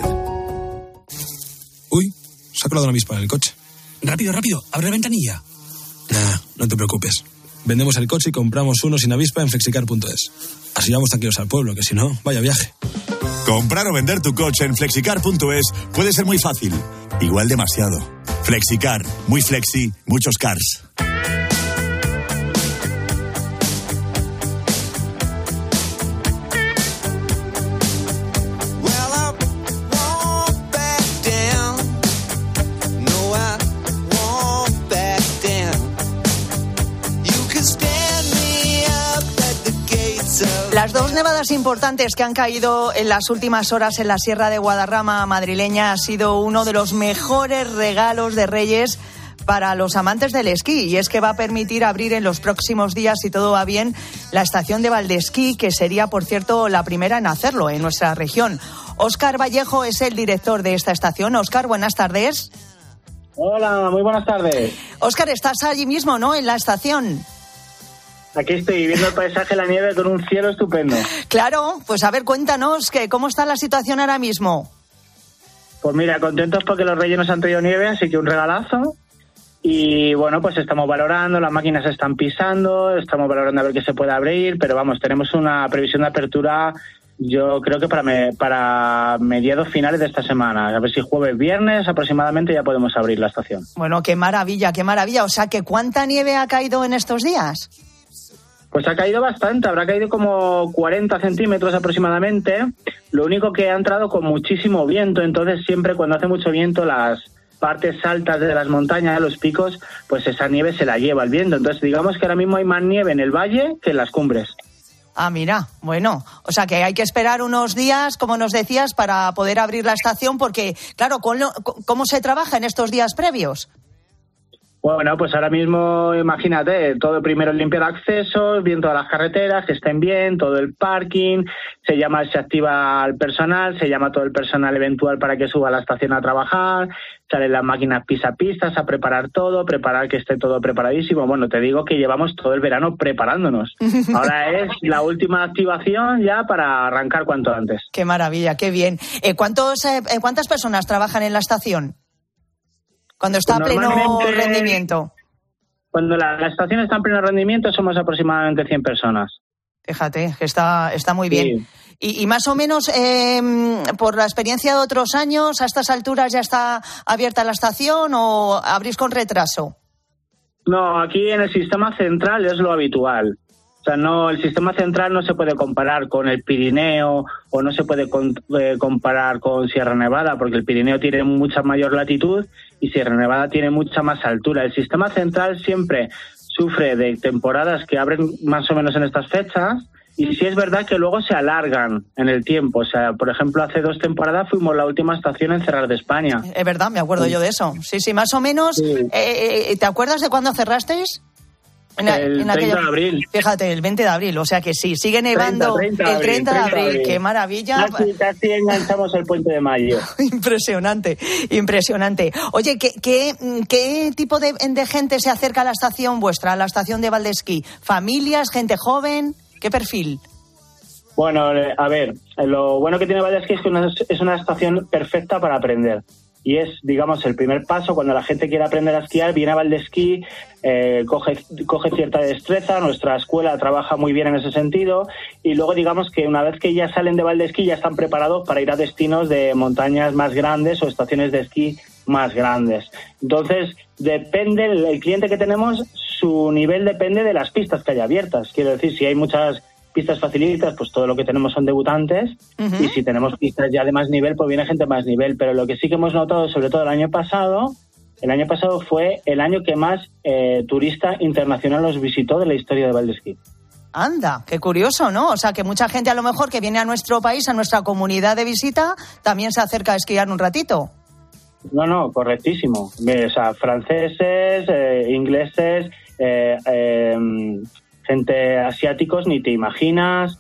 Uy, se ha colado una avispa en el coche. Rápido, rápido, abre la ventanilla. Nah, no te preocupes. Vendemos el coche y compramos uno sin avispa en flexicar punto es. Así vamos tranquilos al pueblo, que si no, vaya viaje. Comprar o vender tu coche en flexicar punto es puede ser muy fácil, igual demasiado. Flexicar, muy flexi, muchos cars. Las dos nevadas importantes que han caído en las últimas horas en la Sierra de Guadarrama madrileña ha sido uno de los mejores regalos de Reyes para los amantes del esquí, y es que va a permitir abrir en los próximos días, si todo va bien, la estación de Valdesquí, que sería, por cierto, la primera en hacerlo en nuestra región. Óscar Vallejo es el director de esta estación. Óscar, buenas tardes. Hola, muy buenas tardes. Óscar, estás allí mismo, ¿no?, en la estación. Aquí estoy viendo el paisaje de la nieve con un cielo estupendo. Claro, pues a ver, cuéntanos que cómo está la situación ahora mismo. Pues mira, contentos porque los Reyes nos han traído nieve, así que un regalazo. Y bueno, pues estamos valorando, las máquinas se están pisando, estamos valorando a ver qué se puede abrir, pero vamos, tenemos una previsión de apertura, yo creo que para, me, para mediados finales de esta semana. A ver si jueves, viernes aproximadamente ya podemos abrir la estación. Bueno, qué maravilla, qué maravilla. O sea, que ¿cuánta nieve ha caído en estos días? Pues ha caído bastante, habrá caído como cuarenta centímetros aproximadamente. Lo único que ha entrado con muchísimo viento, entonces siempre cuando hace mucho viento las partes altas de las montañas, los picos, pues esa nieve se la lleva el viento. Entonces digamos que ahora mismo hay más nieve en el valle que en las cumbres. Ah, mira, bueno, o sea que hay que esperar unos días, como nos decías, para poder abrir la estación, porque, claro, ¿cómo se trabaja en estos días previos? Bueno, pues ahora mismo, imagínate, todo primero limpiar accesos, bien todas las carreteras, que estén bien, todo el parking, se llama, se activa al personal, se llama todo el personal eventual para que suba a la estación a trabajar, salen las máquinas pisapistas a preparar todo, preparar que esté todo preparadísimo. Bueno, te digo que llevamos todo el verano preparándonos. Ahora es la última activación ya para arrancar cuanto antes. Qué maravilla, qué bien. Eh, ¿cuántos, eh, ¿Cuántas personas trabajan en la estación cuando está a pleno rendimiento? Cuando la, la estación está en pleno rendimiento somos aproximadamente cien personas. Fíjate, que está, está muy bien. Sí. Y, y más o menos, eh, por la experiencia de otros años, ¿a estas alturas ya está abierta la estación o abrís con retraso? No, aquí en el sistema central es lo habitual. O sea, no, el sistema central no se puede comparar con el Pirineo o no se puede con, eh, comparar con Sierra Nevada, porque el Pirineo tiene mucha mayor latitud y Sierra Nevada tiene mucha más altura. El sistema central siempre sufre de temporadas que abren más o menos en estas fechas, y sí es verdad que luego se alargan en el tiempo. O sea, por ejemplo, hace dos temporadas fuimos la última estación en cerrar de España. Es verdad, me acuerdo sí. yo de eso. Sí, sí, más o menos. Sí. Eh, eh, ¿Te acuerdas de cuándo cerrasteis? En la, el en aquella, treinta de abril. Fíjate, el veinte de abril, o sea que sí, sigue nevando treinta, treinta el treinta de abril, treinta de abril, qué maravilla. Casi, casi enganchamos el puente de mayo. Impresionante, impresionante. Oye, ¿qué, qué, qué tipo de, de gente se acerca a la estación vuestra, a la estación de Valdesquí? ¿Familias, gente joven? ¿Qué perfil? Bueno, a ver, lo bueno que tiene Valdesquí es que una, es una estación perfecta para aprender. Y es, digamos, el primer paso cuando la gente quiere aprender a esquiar, viene a Valdesquí, eh, coge, coge cierta destreza, nuestra escuela trabaja muy bien en ese sentido, y luego digamos que una vez que ya salen de Valdesquí ya están preparados para ir a destinos de montañas más grandes o estaciones de esquí más grandes. Entonces, depende, el, el cliente que tenemos, su nivel depende de las pistas que haya abiertas. Quiero decir, si hay muchas pistas facilitas, pues todo lo que tenemos son debutantes, uh-huh. y si tenemos pistas ya de más nivel, pues viene gente de más nivel. Pero lo que sí que hemos notado, sobre todo el año pasado, el año pasado fue el año que más eh, turista internacional nos visitó de la historia de Valdesquí. Anda, qué curioso, ¿no? O sea, que mucha gente a lo mejor que viene a nuestro país, a nuestra comunidad de visita, también se acerca a esquiar un ratito. No, no, correctísimo. O sea, franceses, eh, ingleses, eh, eh, gente asiáticos, ni te imaginas.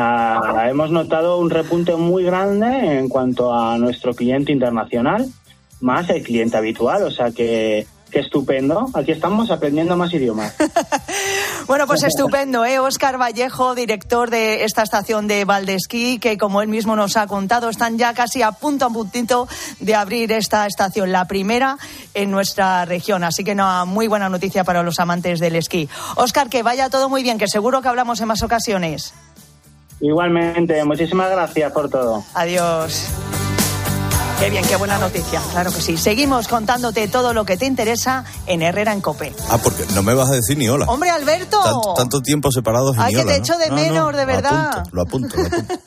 Uh, hemos notado un repunte muy grande en cuanto a nuestro cliente internacional, más el cliente habitual, o sea que, que estupendo. Aquí estamos aprendiendo más idiomas. Bueno, pues estupendo, ¿eh? Óscar Vallejo, director de esta estación de Valdesquí, que como él mismo nos ha contado, están ya casi a punto a puntito de abrir esta estación, la primera en nuestra región. Así que una muy buena noticia para los amantes del esquí. Óscar, que vaya todo muy bien, que seguro que hablamos en más ocasiones. Igualmente, muchísimas gracias por todo. Adiós. Qué bien, qué buena noticia, claro que sí. Seguimos contándote todo lo que te interesa en Herrera en COPE. Ah, porque no me vas a decir ni hola. ¡Hombre, Alberto! Tanto, tanto tiempo separados y Ay, ni que hola, te echo de ¿no? menos, no, no, de verdad. Lo apunto, lo apunto, lo apunto.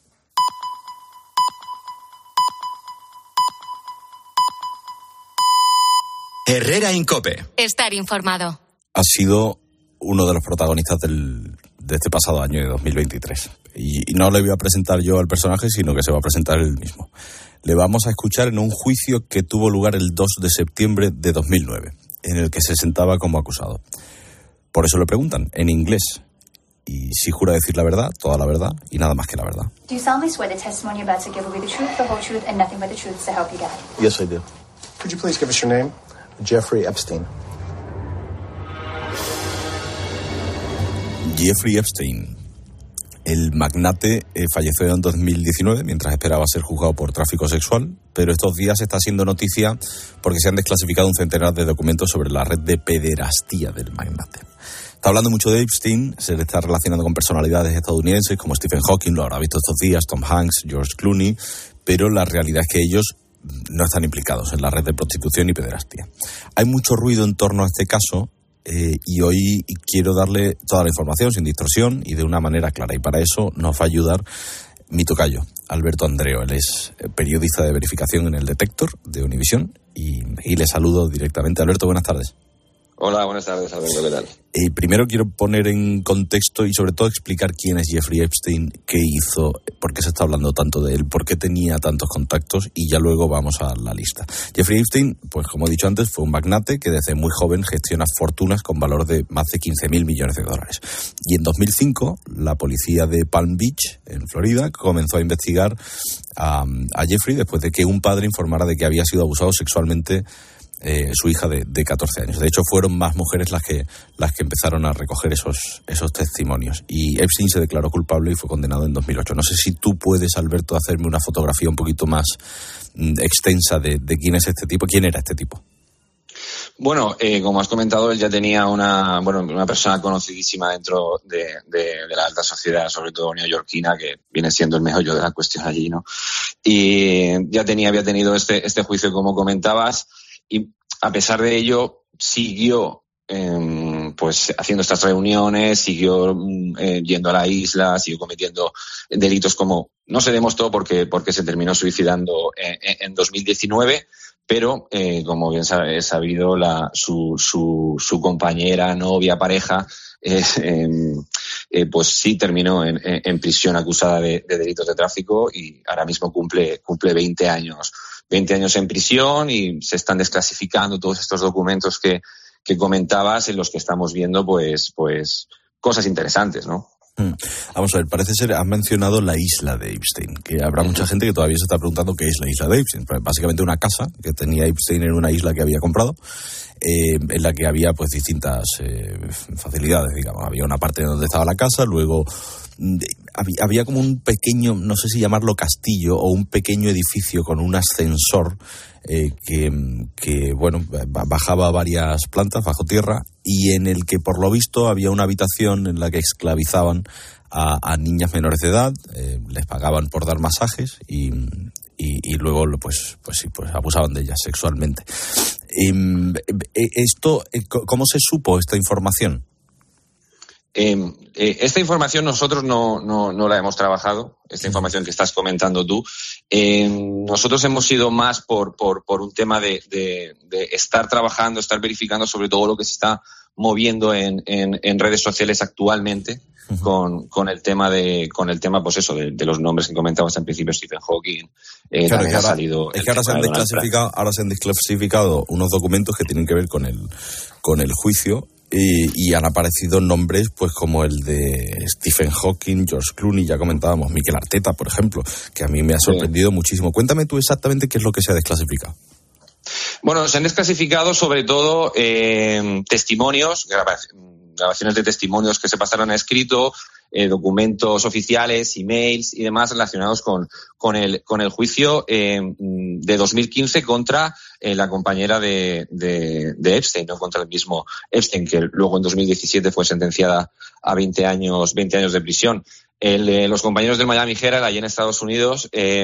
Herrera en COPE. Estar informado. Ha sido uno de los protagonistas del, de este pasado año de dos mil veintitrés. Y, y no le voy a presentar yo al personaje, sino que se va a presentar él mismo. Le vamos a escuchar en un juicio que tuvo lugar el dos de septiembre de dos mil nueve, en el que se sentaba como acusado. Por eso le preguntan, en inglés. Y si jura decir la verdad, toda la verdad y nada más que la verdad. Do you solemnly swear the testimony you're about to give will be the truth, the whole truth, and nothing but the truth to help you God? Yes, I do. Could you please give us your name? Jeffrey Epstein. Jeffrey Epstein, el magnate, eh, falleció en dos mil diecinueve mientras esperaba ser juzgado por tráfico sexual, pero estos días está siendo noticia porque se han desclasificado un centenar de documentos sobre la red de pederastía del magnate. Está hablando mucho de Epstein, se le está relacionando con personalidades estadounidenses como Stephen Hawking, lo habrá visto estos días, Tom Hanks, George Clooney, pero la realidad es que ellos no están implicados en la red de prostitución y pederastía. Hay mucho ruido en torno a este caso. Eh, y hoy quiero darle toda la información sin distorsión y de una manera clara, y para eso nos va a ayudar mi tocayo, Alberto Andreo. Él es periodista de verificación en El Detector de Univisión y, y le saludo directamente. Alberto, buenas tardes. Hola, buenas tardes, Alberto, ¿qué tal? Eh, primero quiero poner en contexto y sobre todo explicar quién es Jeffrey Epstein, qué hizo, por qué se está hablando tanto de él, por qué tenía tantos contactos, y ya luego vamos a la lista. Jeffrey Epstein, pues como he dicho antes, fue un magnate que desde muy joven gestiona fortunas con valor de más de quince mil millones de dólares. Y en dos mil cinco, la policía de Palm Beach, en Florida, comenzó a investigar a, a Jeffrey después de que un padre informara de que había sido abusado sexualmente Eh, su hija de, de catorce años. De hecho, fueron más mujeres las que las que empezaron a recoger esos esos testimonios. Y Epstein se declaró culpable y fue condenado en dos mil ocho. No sé si tú puedes, Alberto, hacerme una fotografía un poquito más mm, extensa de, de quién es este tipo. ¿Quién era este tipo? Bueno, eh, como has comentado, él ya tenía una bueno una persona conocidísima dentro de, de, de la alta sociedad, sobre todo neoyorquina, que viene siendo el meollo de la cuestión allí, ¿no? Y ya tenía había tenido este este juicio, como comentabas. Y a pesar de ello, siguió eh, pues haciendo estas reuniones, siguió eh, yendo a la isla, siguió cometiendo delitos como no se demostró porque, porque se terminó suicidando en, en dos mil diecinueve, pero eh, como bien es sabido, la, su, su, su compañera, novia, pareja, eh, eh, eh, pues sí terminó en, en prisión acusada de, de delitos de tráfico y ahora mismo cumple, cumple veinte años. veinte años en prisión y se están desclasificando todos estos documentos que, que comentabas, en los que estamos viendo pues, pues cosas interesantes, ¿no? Hmm. Vamos a ver, parece ser, has mencionado la isla de Epstein, que habrá mucha gente que todavía se está preguntando qué es la isla de Epstein. Básicamente una casa que tenía Epstein en una isla que había comprado, eh, en la que había pues distintas eh, facilidades, digamos. Había una parte donde estaba la casa, luego había, había como un pequeño, no sé si llamarlo castillo, o un pequeño edificio con un ascensor eh, que, que, bueno, bajaba varias plantas bajo tierra y en el que, por lo visto, había una habitación en la que esclavizaban a, a niñas menores de edad, eh, les pagaban por dar masajes y, y, y luego, pues, pues sí, pues abusaban de ellas sexualmente. Eh, esto, ¿cómo se supo esta información? Eh, eh, esta información nosotros no, no, no la hemos trabajado, esta información que estás comentando tú. Eh, nosotros hemos ido más por, por, por un tema de, de, de estar trabajando, estar verificando sobre todo lo que se está moviendo en, en, en redes sociales actualmente uh-huh. con, con el tema de, con el tema, pues eso, de, de los nombres que comentabas en principio, Stephen Hawking. Eh, claro, también ahora, ha salido es que ahora se, han desclasificado, ahora se han desclasificado unos documentos que tienen que ver con el, con el juicio. Y, y han aparecido nombres pues como el de Stephen Hawking, George Clooney, ya comentábamos, Mikel Arteta, por ejemplo, que a mí me ha sorprendido sí. muchísimo. Cuéntame tú exactamente qué es lo que se ha desclasificado. Bueno, se han desclasificado sobre todo eh, testimonios, grabaciones de testimonios que se pasaron a escrito, eh, documentos oficiales, emails y demás relacionados con, con, el, con el juicio eh, de dos mil quince contra eh, la compañera de, de, de Epstein, no contra el mismo Epstein, que luego en dos mil diecisiete fue sentenciada a veinte años, veinte años de prisión. El, eh, los compañeros del Miami Herald, allí en Estados Unidos, eh,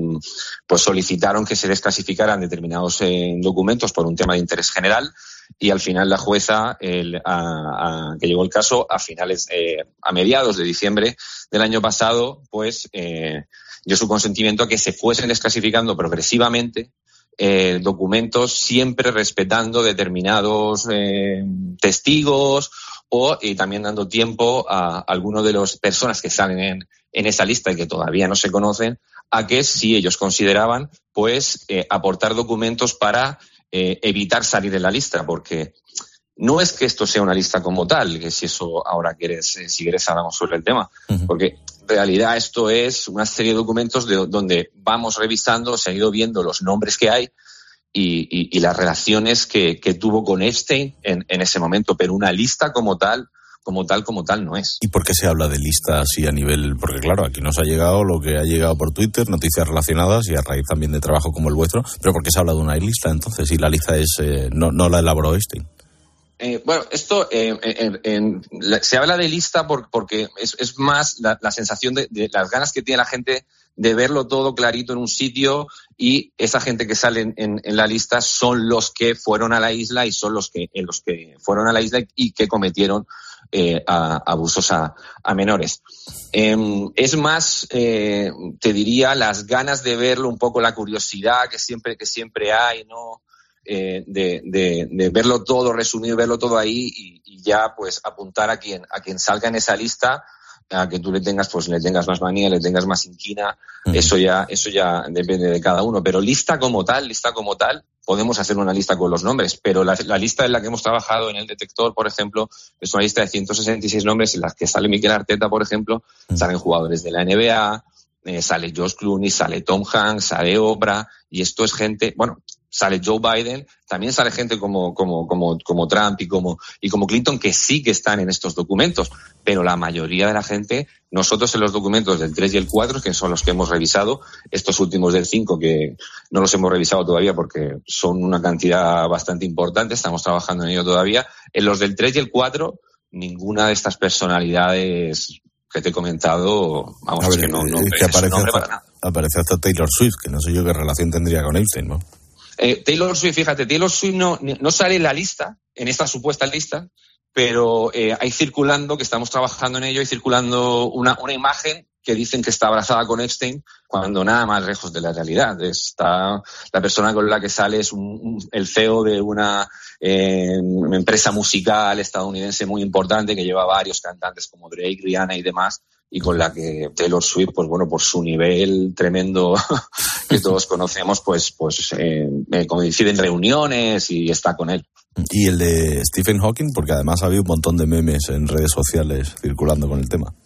pues solicitaron que se desclasificaran determinados eh, documentos por un tema de interés general, y al final la jueza, el, a, a, que llevó el caso a finales, eh, a mediados de diciembre del año pasado, pues eh, dio su consentimiento a que se fuesen desclasificando progresivamente eh, documentos, siempre respetando determinados eh, testigos, o y también dando tiempo a algunos de las personas que salen en, en esa lista y que todavía no se conocen, a que si ellos consideraban, pues eh, aportar documentos para eh, evitar salir de la lista, porque no es que esto sea una lista como tal, que si eso ahora quieres, eh, si quieres hablamos sobre el tema, uh-huh. porque en realidad esto es una serie de documentos de, donde vamos revisando, se han ido viendo los nombres que hay, Y, y, y las relaciones que, que tuvo con Epstein en, en ese momento, pero una lista como tal, como tal, como tal no es. ¿Y por qué se habla de lista así a nivel? Porque claro, aquí nos ha llegado lo que ha llegado por Twitter, noticias relacionadas y a raíz también de trabajo como el vuestro, pero ¿por qué se habla de una lista entonces? Si la lista es eh, no, no la elaboró Epstein. Eh, bueno, esto eh, en, en, la, se habla de lista por, porque es, es más la, la sensación de, de las ganas que tiene la gente de verlo todo clarito en un sitio, y esa gente que sale en, en, en la lista son los que fueron a la isla y son los que, eh, los que fueron a la isla y que cometieron eh, a, abusos a, a menores. Eh, es más, eh, te diría, las ganas de verlo, un poco la curiosidad que siempre, que siempre hay, ¿no? Eh, de, de, de verlo todo resumido, verlo todo ahí y, y ya pues apuntar a quien, a quien salga en esa lista, a que tú le tengas, pues le tengas más manía, le tengas más inquina, uh-huh. eso ya, eso ya depende de cada uno. Pero lista como tal, lista como tal, podemos hacer una lista con los nombres, pero la, la lista en la que hemos trabajado en el detector, por ejemplo, es una lista de ciento sesenta y seis nombres en las que sale Mikel Arteta, por ejemplo, uh-huh. salen jugadores de la N B A, eh, sale George Clooney, sale Tom Hanks, sale Oprah, y esto es gente, bueno, sale Joe Biden, también sale gente como, como, como, como Trump y como, y como Clinton, que sí que están en estos documentos, pero la mayoría de la gente, nosotros en los documentos del tres y el cuatro, que son los que hemos revisado, estos últimos del cinco, que no los hemos revisado todavía porque son una cantidad bastante importante, estamos trabajando en ello todavía, en los del tres y el cuatro, ninguna de estas personalidades que te he comentado, vamos, a ver, es que no, no es que aparece hasta, aparece hasta Taylor Swift, que no sé yo qué relación tendría con Epstein, ¿no? Eh, Taylor Swift, fíjate, Taylor Swift no, no sale en la lista, en esta supuesta lista, pero eh, hay circulando, que estamos trabajando en ello, hay circulando una, una imagen que dicen que está abrazada con Epstein, cuando nada más lejos de la realidad. Está la persona con la que sale es un, un, el C E O de una eh, empresa musical estadounidense muy importante que lleva varios cantantes como Drake, Rihanna y demás, y con la que Taylor Swift, pues bueno, por su nivel tremendo que todos conocemos, pues pues eh, eh, coincide en reuniones y está con él. Y el de Stephen Hawking, porque además había un montón de memes en redes sociales circulando con el tema.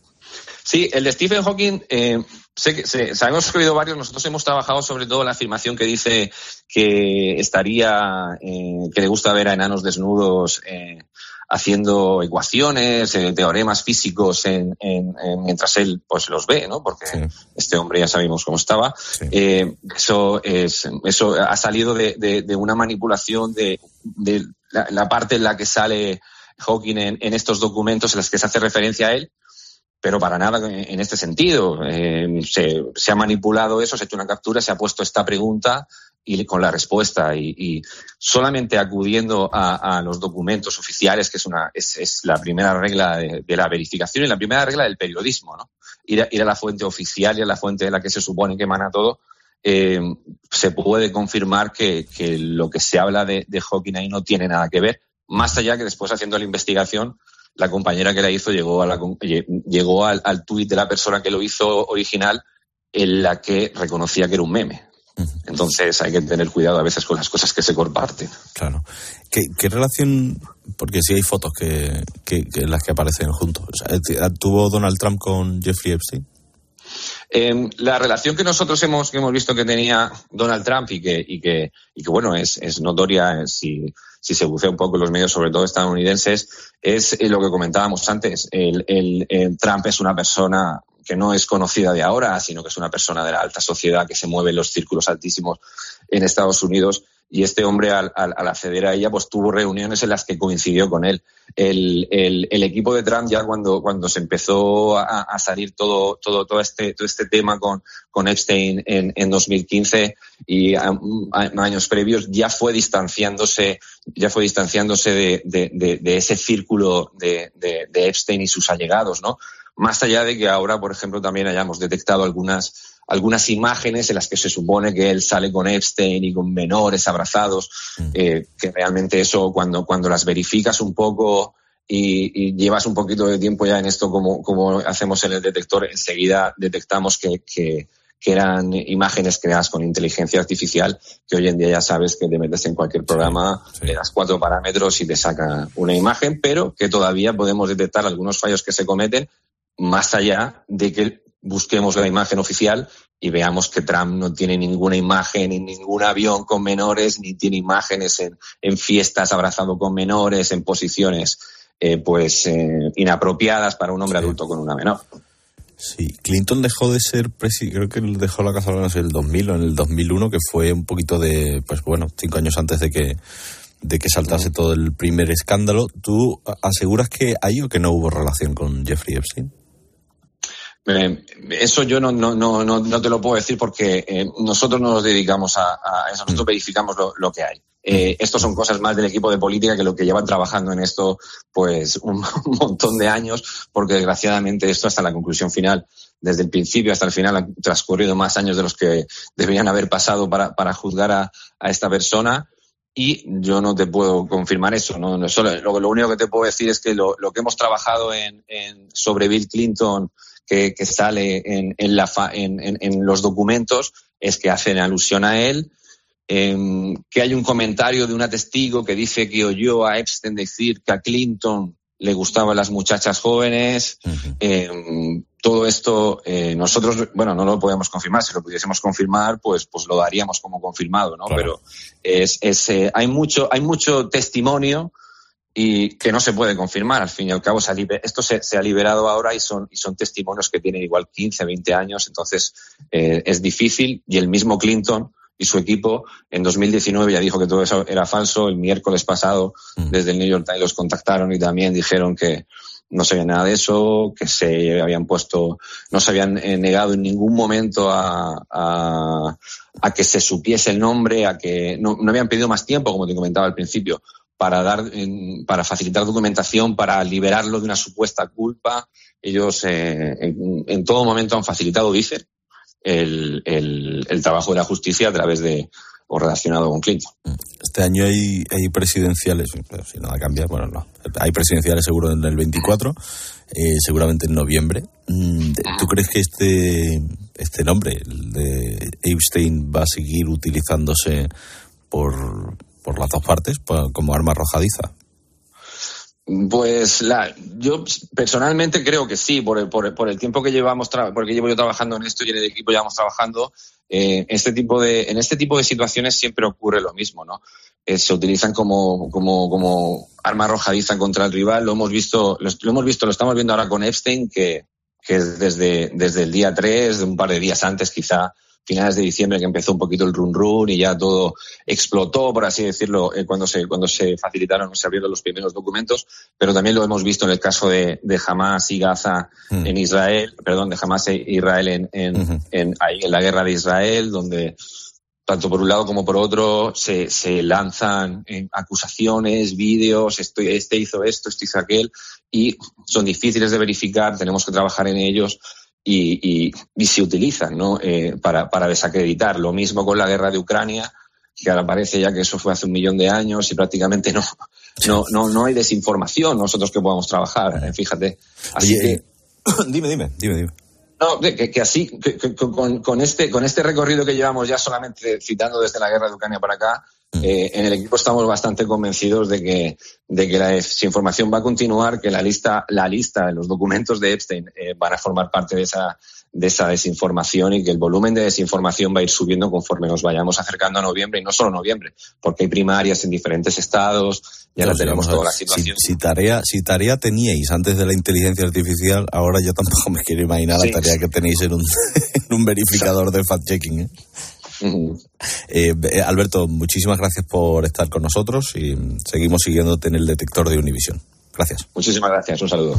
Sí, el de Stephen Hawking, eh, sé que se, sabemos que ha habido varios, nosotros hemos trabajado sobre todo en la afirmación que dice que estaría, eh, que le gusta ver a enanos desnudos eh, haciendo ecuaciones, eh, teoremas físicos en, en, en, mientras él pues los ve, ¿no? Porque sí. Este hombre ya sabemos cómo estaba. Sí. Eh, eso es, eso ha salido de, de, de una manipulación de, de la, la parte en la que sale Hawking en, en estos documentos en los que se hace referencia a él, pero para nada en este sentido. Eh, se, se ha manipulado eso, se ha hecho una captura, se ha puesto esta pregunta y con la respuesta y, y solamente acudiendo a, a los documentos oficiales, que es una es, es la primera regla de, de la verificación y la primera regla del periodismo, ¿no? Ir a, ir a la fuente oficial y a la fuente de la que se supone que emana todo, eh, se puede confirmar que, que lo que se habla de, de Hawking ahí no tiene nada que ver, más allá que después haciendo la investigación, la compañera que la hizo llegó, a la, llegó al, al tuit de la persona que lo hizo original, en la que reconocía que era un meme. Entonces hay que tener cuidado a veces con las cosas que se comparten. Claro. ¿Qué, qué relación? Porque sí hay fotos que, que, que en las que aparecen juntos. O sea, ¿tuvo Donald Trump con Jeffrey Epstein? Eh, la relación que nosotros hemos, que hemos visto que tenía Donald Trump y que, y que, y que bueno, es, es notoria eh, si, si se bucea un poco en los medios, sobre todo estadounidenses, es eh, lo que comentábamos antes. El, el, el Trump es una persona que no es conocida de ahora, sino que es una persona de la alta sociedad que se mueve en los círculos altísimos en Estados Unidos. Y este hombre, al, al, al acceder a ella, pues tuvo reuniones en las que coincidió con él. El, el, el equipo de Trump, ya cuando, cuando se empezó a, a salir todo, todo, todo este, todo este tema con, con Epstein en, en dos mil quince y a, a, años previos, ya fue distanciándose, ya fue distanciándose de, de, de, de ese círculo de, de, de Epstein y sus allegados, ¿no? Más allá de que ahora, por ejemplo, también hayamos detectado algunas algunas imágenes en las que se supone que él sale con Epstein y con menores abrazados, eh, que realmente eso, cuando, cuando las verificas un poco y, y llevas un poquito de tiempo ya en esto, como, como hacemos en el detector, enseguida detectamos que, que, que eran imágenes creadas con inteligencia artificial, que hoy en día ya sabes que te metes en cualquier programa, sí, sí. le das cuatro parámetros y te saca una imagen, pero que todavía podemos detectar algunos fallos que se cometen, más allá de que busquemos la imagen oficial y veamos que Trump no tiene ninguna imagen en ningún avión con menores, ni tiene imágenes en, en fiestas abrazado con menores, en posiciones eh, pues eh, inapropiadas para un hombre sí. adulto con una menor. Sí, Clinton dejó de ser presidente, creo que dejó la Casa Blanca en el dos mil o en el dos mil uno, que fue un poquito de, pues bueno, cinco años antes de que de que saltase todo el primer escándalo. ¿Tú aseguras que hay o que no hubo relación con Jeffrey Epstein? Eh, eso yo no, no, no, no, no te lo puedo decir porque eh, nosotros no nos dedicamos a, a eso, nosotros verificamos lo, lo que hay. Eh, estos son cosas más del equipo de política que lo que llevan trabajando en esto pues un, un montón de años, porque desgraciadamente esto hasta la conclusión final, desde el principio hasta el final, han transcurrido más años de los que deberían haber pasado para, para juzgar a, a esta persona. Y yo no te puedo confirmar eso, ¿no? No solo, lo, lo único que te puedo decir es que lo, lo que hemos trabajado en, en sobre Bill Clinton, que, que sale en, en, la fa, en, en, en los documentos, es que hacen alusión a él, eh, que hay un comentario de una testigo que dice que oyó a Epstein decir que a Clinton le gustaban las muchachas jóvenes. Uh-huh. Eh, todo esto eh, nosotros, bueno, no lo podemos confirmar. Si lo pudiésemos confirmar, pues, pues lo daríamos como confirmado, ¿no? Claro. Pero es, es, eh, hay mucho, hay mucho testimonio y que no se puede confirmar. Al fin y al cabo, se ha liber- esto se, se ha liberado ahora y son, y son testimonios que tienen igual quince, veinte años. Entonces eh, es difícil. Y el mismo Clinton y su equipo en dos mil diecinueve ya dijo que todo eso era falso. El miércoles pasado mm. desde el New York Times los contactaron y también dijeron que no sabían nada de eso, que se habían puesto, no se habían eh, negado en ningún momento a, a, a que se supiese el nombre, a que no, no habían pedido más tiempo, como te comentaba al principio, para dar, en, para facilitar documentación, para liberarlo de una supuesta culpa. Ellos eh, en, en todo momento han facilitado, dicen, el, el, el trabajo de la justicia a través de o relacionado con Clinton. Este año hay, hay presidenciales, si nada cambia, bueno, no, hay presidenciales seguro en el veinticuatro, eh, seguramente en noviembre. ¿Tú crees que este, este nombre, el de Epstein, va a seguir utilizándose por, por las dos partes como arma arrojadiza? Pues la, yo personalmente creo que sí, por el, por el, por el tiempo que llevamos, tra- porque llevo yo trabajando en esto y en el equipo llevamos trabajando, eh, este tipo de, en este tipo de situaciones siempre ocurre lo mismo, ¿no? Eh, se utilizan como, como, como arma arrojadiza contra el rival. Lo hemos visto, lo, lo hemos visto, lo estamos viendo ahora con Epstein, que, que desde, desde el día tres, un par de días antes, quizá finales de diciembre, que empezó un poquito el run run y ya todo explotó, por así decirlo, eh, cuando se cuando se facilitaron, se abrieron los primeros documentos, pero también lo hemos visto en el caso de, de Hamas y Gaza mm. en Israel, perdón, de Hamas e Israel en, en, uh-huh. en, ahí, en la guerra de Israel, donde tanto por un lado como por otro se, se lanzan eh, acusaciones, vídeos, esto, este hizo esto, este hizo aquel, y son difíciles de verificar, tenemos que trabajar en ellos. Y, y, y se utilizan, ¿no? Eh, para, para desacreditar. Lo mismo con la guerra de Ucrania, que ahora parece ya que eso fue hace un millón de años y prácticamente no, no, no, no hay desinformación nosotros que podamos trabajar, eh, fíjate. Así Oye, que, dime, dime, dime, dime. No, que, que así, que, que, con, con este, con este recorrido que llevamos ya solamente citando desde la guerra de Ucrania para acá, Eh, en el equipo estamos bastante convencidos de que, de que la desinformación va a continuar, que la lista, la lista de los documentos de Epstein eh, van a formar parte de esa, de esa desinformación y que el volumen de desinformación va a ir subiendo conforme nos vayamos acercando a noviembre, y no solo noviembre, porque hay primarias en diferentes estados, ya no tenemos toda la situación. Si, si, tarea, si tarea teníais antes de la inteligencia artificial, ahora yo tampoco me quiero imaginar sí. la tarea que tenéis en un, en un verificador de fact-checking, ¿eh? Uh-huh. Eh, Alberto, muchísimas gracias por estar con nosotros y seguimos siguiéndote en el detector de Univisión. Gracias. Muchísimas gracias, un saludo.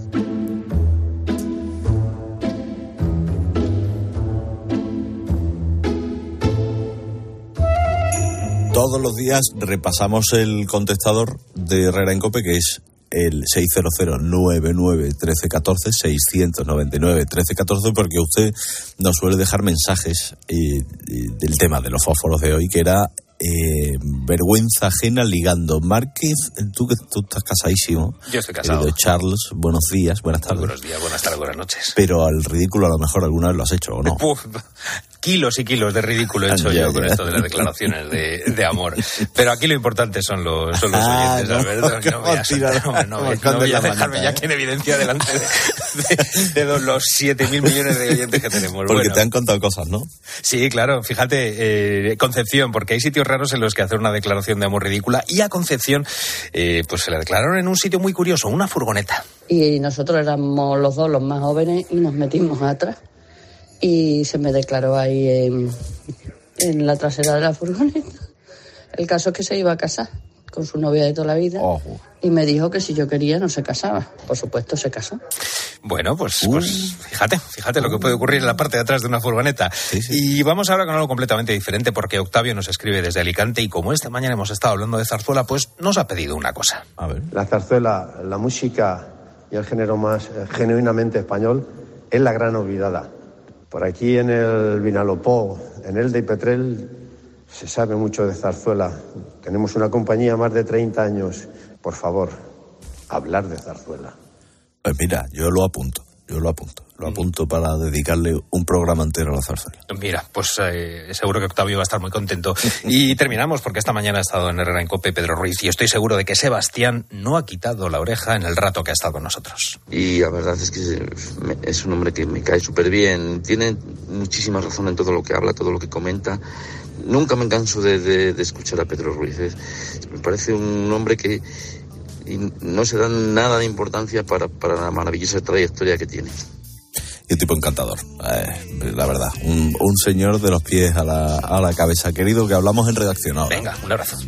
Todos los días repasamos el contestador de Herrera en COPE, que es el seis cero cero nueve nueve uno tres uno cuatro, seiscientos noventa y nueve trece catorce, porque usted nos suele dejar mensajes y, y del tema de los fósforos de hoy, que era eh, vergüenza ajena ligando. Márquez, tú que tú estás casadísimo. Yo estoy casado. Querido Charles, buenos días, buenas tardes. Buenos días, buenas tardes, buenas noches. Pero al ridículo a lo mejor alguna vez lo has hecho, ¿o no? Uf, kilos y kilos de ridículo he hecho ya, yo con ya. esto de las declaraciones de, de amor. Pero aquí lo importante son los, son los oyentes, ah, Alberto. No, que no voy a, soltar, no, no, no, no voy a dejarme ya que en evidencia delante de, de, de los siete mil millones de oyentes que tenemos. Porque bueno, te han contado cosas, ¿no? Sí, claro. Fíjate, eh, Concepción, porque hay sitios raros en los que hacer una declaración de amor ridícula, y a Concepción eh, pues se la declararon en un sitio muy curioso, una furgoneta. Y nosotros éramos los dos los más jóvenes y nos metimos atrás y se me declaró ahí en, en la trasera de la furgoneta. El caso es que se iba a casar con su novia de toda la vida. Ojo. Y me dijo que si yo quería no se casaba. Por supuesto, se casó. Bueno, pues, uh. pues fíjate, fíjate lo que puede ocurrir en la parte de atrás de una furgoneta. Sí, sí. Y vamos ahora con algo completamente diferente, porque Octavio nos escribe desde Alicante y como esta mañana hemos estado hablando de zarzuela, pues nos ha pedido una cosa. A ver. La zarzuela, la música y el género más eh, genuinamente español es la gran olvidada. Por aquí en el Vinalopó, en Elda y Petrel, se sabe mucho de zarzuela. Tenemos una compañía más de treinta años. Por favor, hablar de zarzuela. Pues mira, yo lo apunto, yo lo apunto. Lo apunto para dedicarle un programa entero a la zarzuela. Mira, pues eh, seguro que Octavio va a estar muy contento. Y terminamos, porque esta mañana ha estado en Herrera en COPE Pedro Ruiz, y estoy seguro de que Sebastián no ha quitado la oreja en el rato que ha estado con nosotros. Y la verdad es que es un hombre que me cae súper bien. Tiene muchísima razón en todo lo que habla, todo lo que comenta. Nunca me canso de, de, de escuchar a Pedro Ruiz. Es, me parece un hombre que y no se da nada de importancia para, para la maravillosa trayectoria que tiene. Y un tipo encantador, eh, la verdad. Un, un señor de los pies a la, a la cabeza. Querido, que hablamos en redacción ahora. Venga, un abrazo.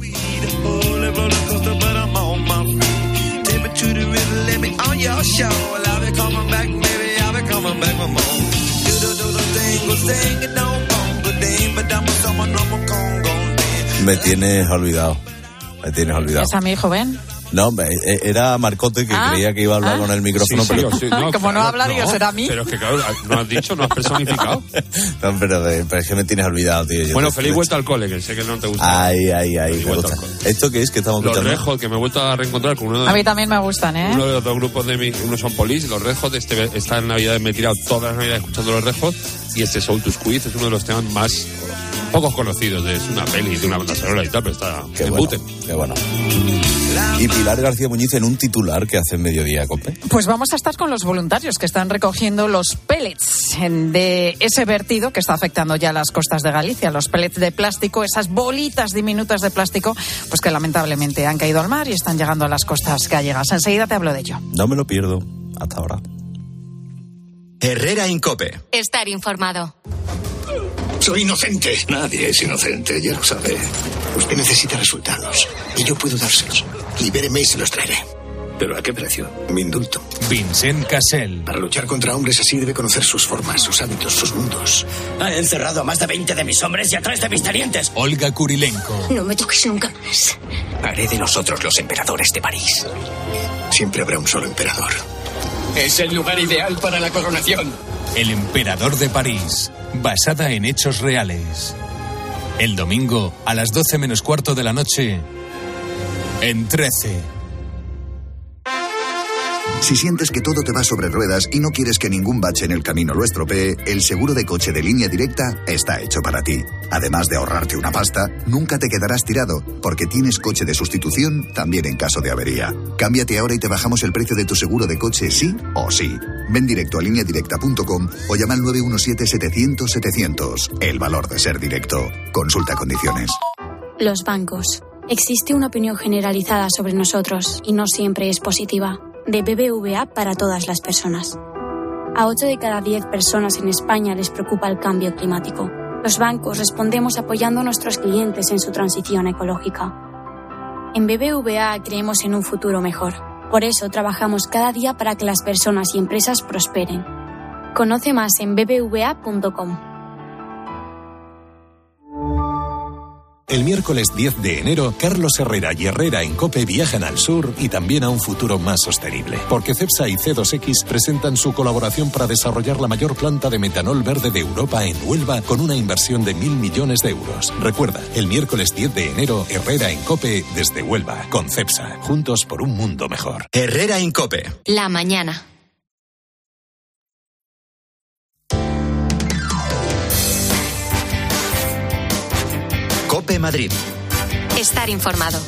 Me tienes olvidado. Me tienes olvidado. ¿Es a mi joven? No, era Marcote, que ah, creía que iba a hablar ah, con el micrófono. Sí, sí, pero... sí, no, como no habla, digo, no, será a mí. Pero es que, claro, no has dicho, no has personificado. No, pero, de, pero es que me tienes olvidado, tío. Yo bueno, feliz vuelta al cole, que sé que no te gusta. Ay, ay, ay. Me gusta. ¿Esto qué es que estamos escuchando? Los Rejos, que me he vuelto a reencontrar con uno de... A mí también me gustan, ¿eh? Uno de los dos grupos de mi... Uno son Polis, los Rejos. Este, esta Navidad me he tirado todas las Navidades escuchando los Rejos. Y este Soul to Squeeze es uno de los temas más pocos conocidos. De, es una peli, de una banda sonora y tal, pero está... Qué bueno, pute. Qué bueno. Y Pilar García Muñiz en un titular que hace en Mediodía, Cope. Pues vamos a estar con los voluntarios que están recogiendo los pellets de ese vertido que está afectando ya las costas de Galicia. Los pellets de plástico, esas bolitas diminutas de plástico, pues que lamentablemente han caído al mar y están llegando a las costas gallegas. Enseguida te hablo de ello. No me lo pierdo. Hasta ahora. Herrera en COPE. Estar informado. Soy inocente. Nadie es inocente, ya lo sabe. Usted necesita resultados y yo puedo dárselos. Libéreme y se los traeré. ¿Pero a qué precio? Mi indulto. Vincent Cassel. Para luchar contra hombres así debe conocer sus formas, sus hábitos, sus mundos. Han encerrado a más de veinte de mis hombres y a tres de mis tenientes. Olga Kurilenko. No me toques nunca más. Haré de nosotros los emperadores de París. Siempre habrá un solo emperador. Es el lugar ideal para la coronación. El emperador de París. Basada en hechos reales. El domingo a las doce menos cuarto de la noche en trece. Si sientes que todo te va sobre ruedas y no quieres que ningún bache en el camino lo estropee, el seguro de coche de Línea Directa está hecho para ti. Además de ahorrarte una pasta, nunca te quedarás tirado, porque tienes coche de sustitución también en caso de avería. Cámbiate ahora y te bajamos el precio de tu seguro de coche sí o sí. Ven directo a línea directa punto com o llama al nueve uno siete, setecientos, setecientos. El valor de ser directo. Consulta condiciones. Los bancos. Existe una opinión generalizada sobre nosotros y no siempre es positiva. De B B V A para todas las personas. A ocho de cada diez personas en España les preocupa el cambio climático. Los bancos respondemos apoyando a nuestros clientes en su transición ecológica. En B B V A creemos en un futuro mejor. Por eso trabajamos cada día para que las personas y empresas prosperen. Conoce más en b b v a punto com. El miércoles diez de enero, Carlos Herrera y Herrera en COPE viajan al sur y también a un futuro más sostenible. Porque Cepsa y C dos X presentan su colaboración para desarrollar la mayor planta de metanol verde de Europa en Huelva con una inversión de mil millones de euros. Recuerda, el miércoles diez de enero, Herrera en COPE desde Huelva, con Cepsa. Juntos por un mundo mejor. Herrera en COPE. La mañana. COPE Madrid. Estar informado.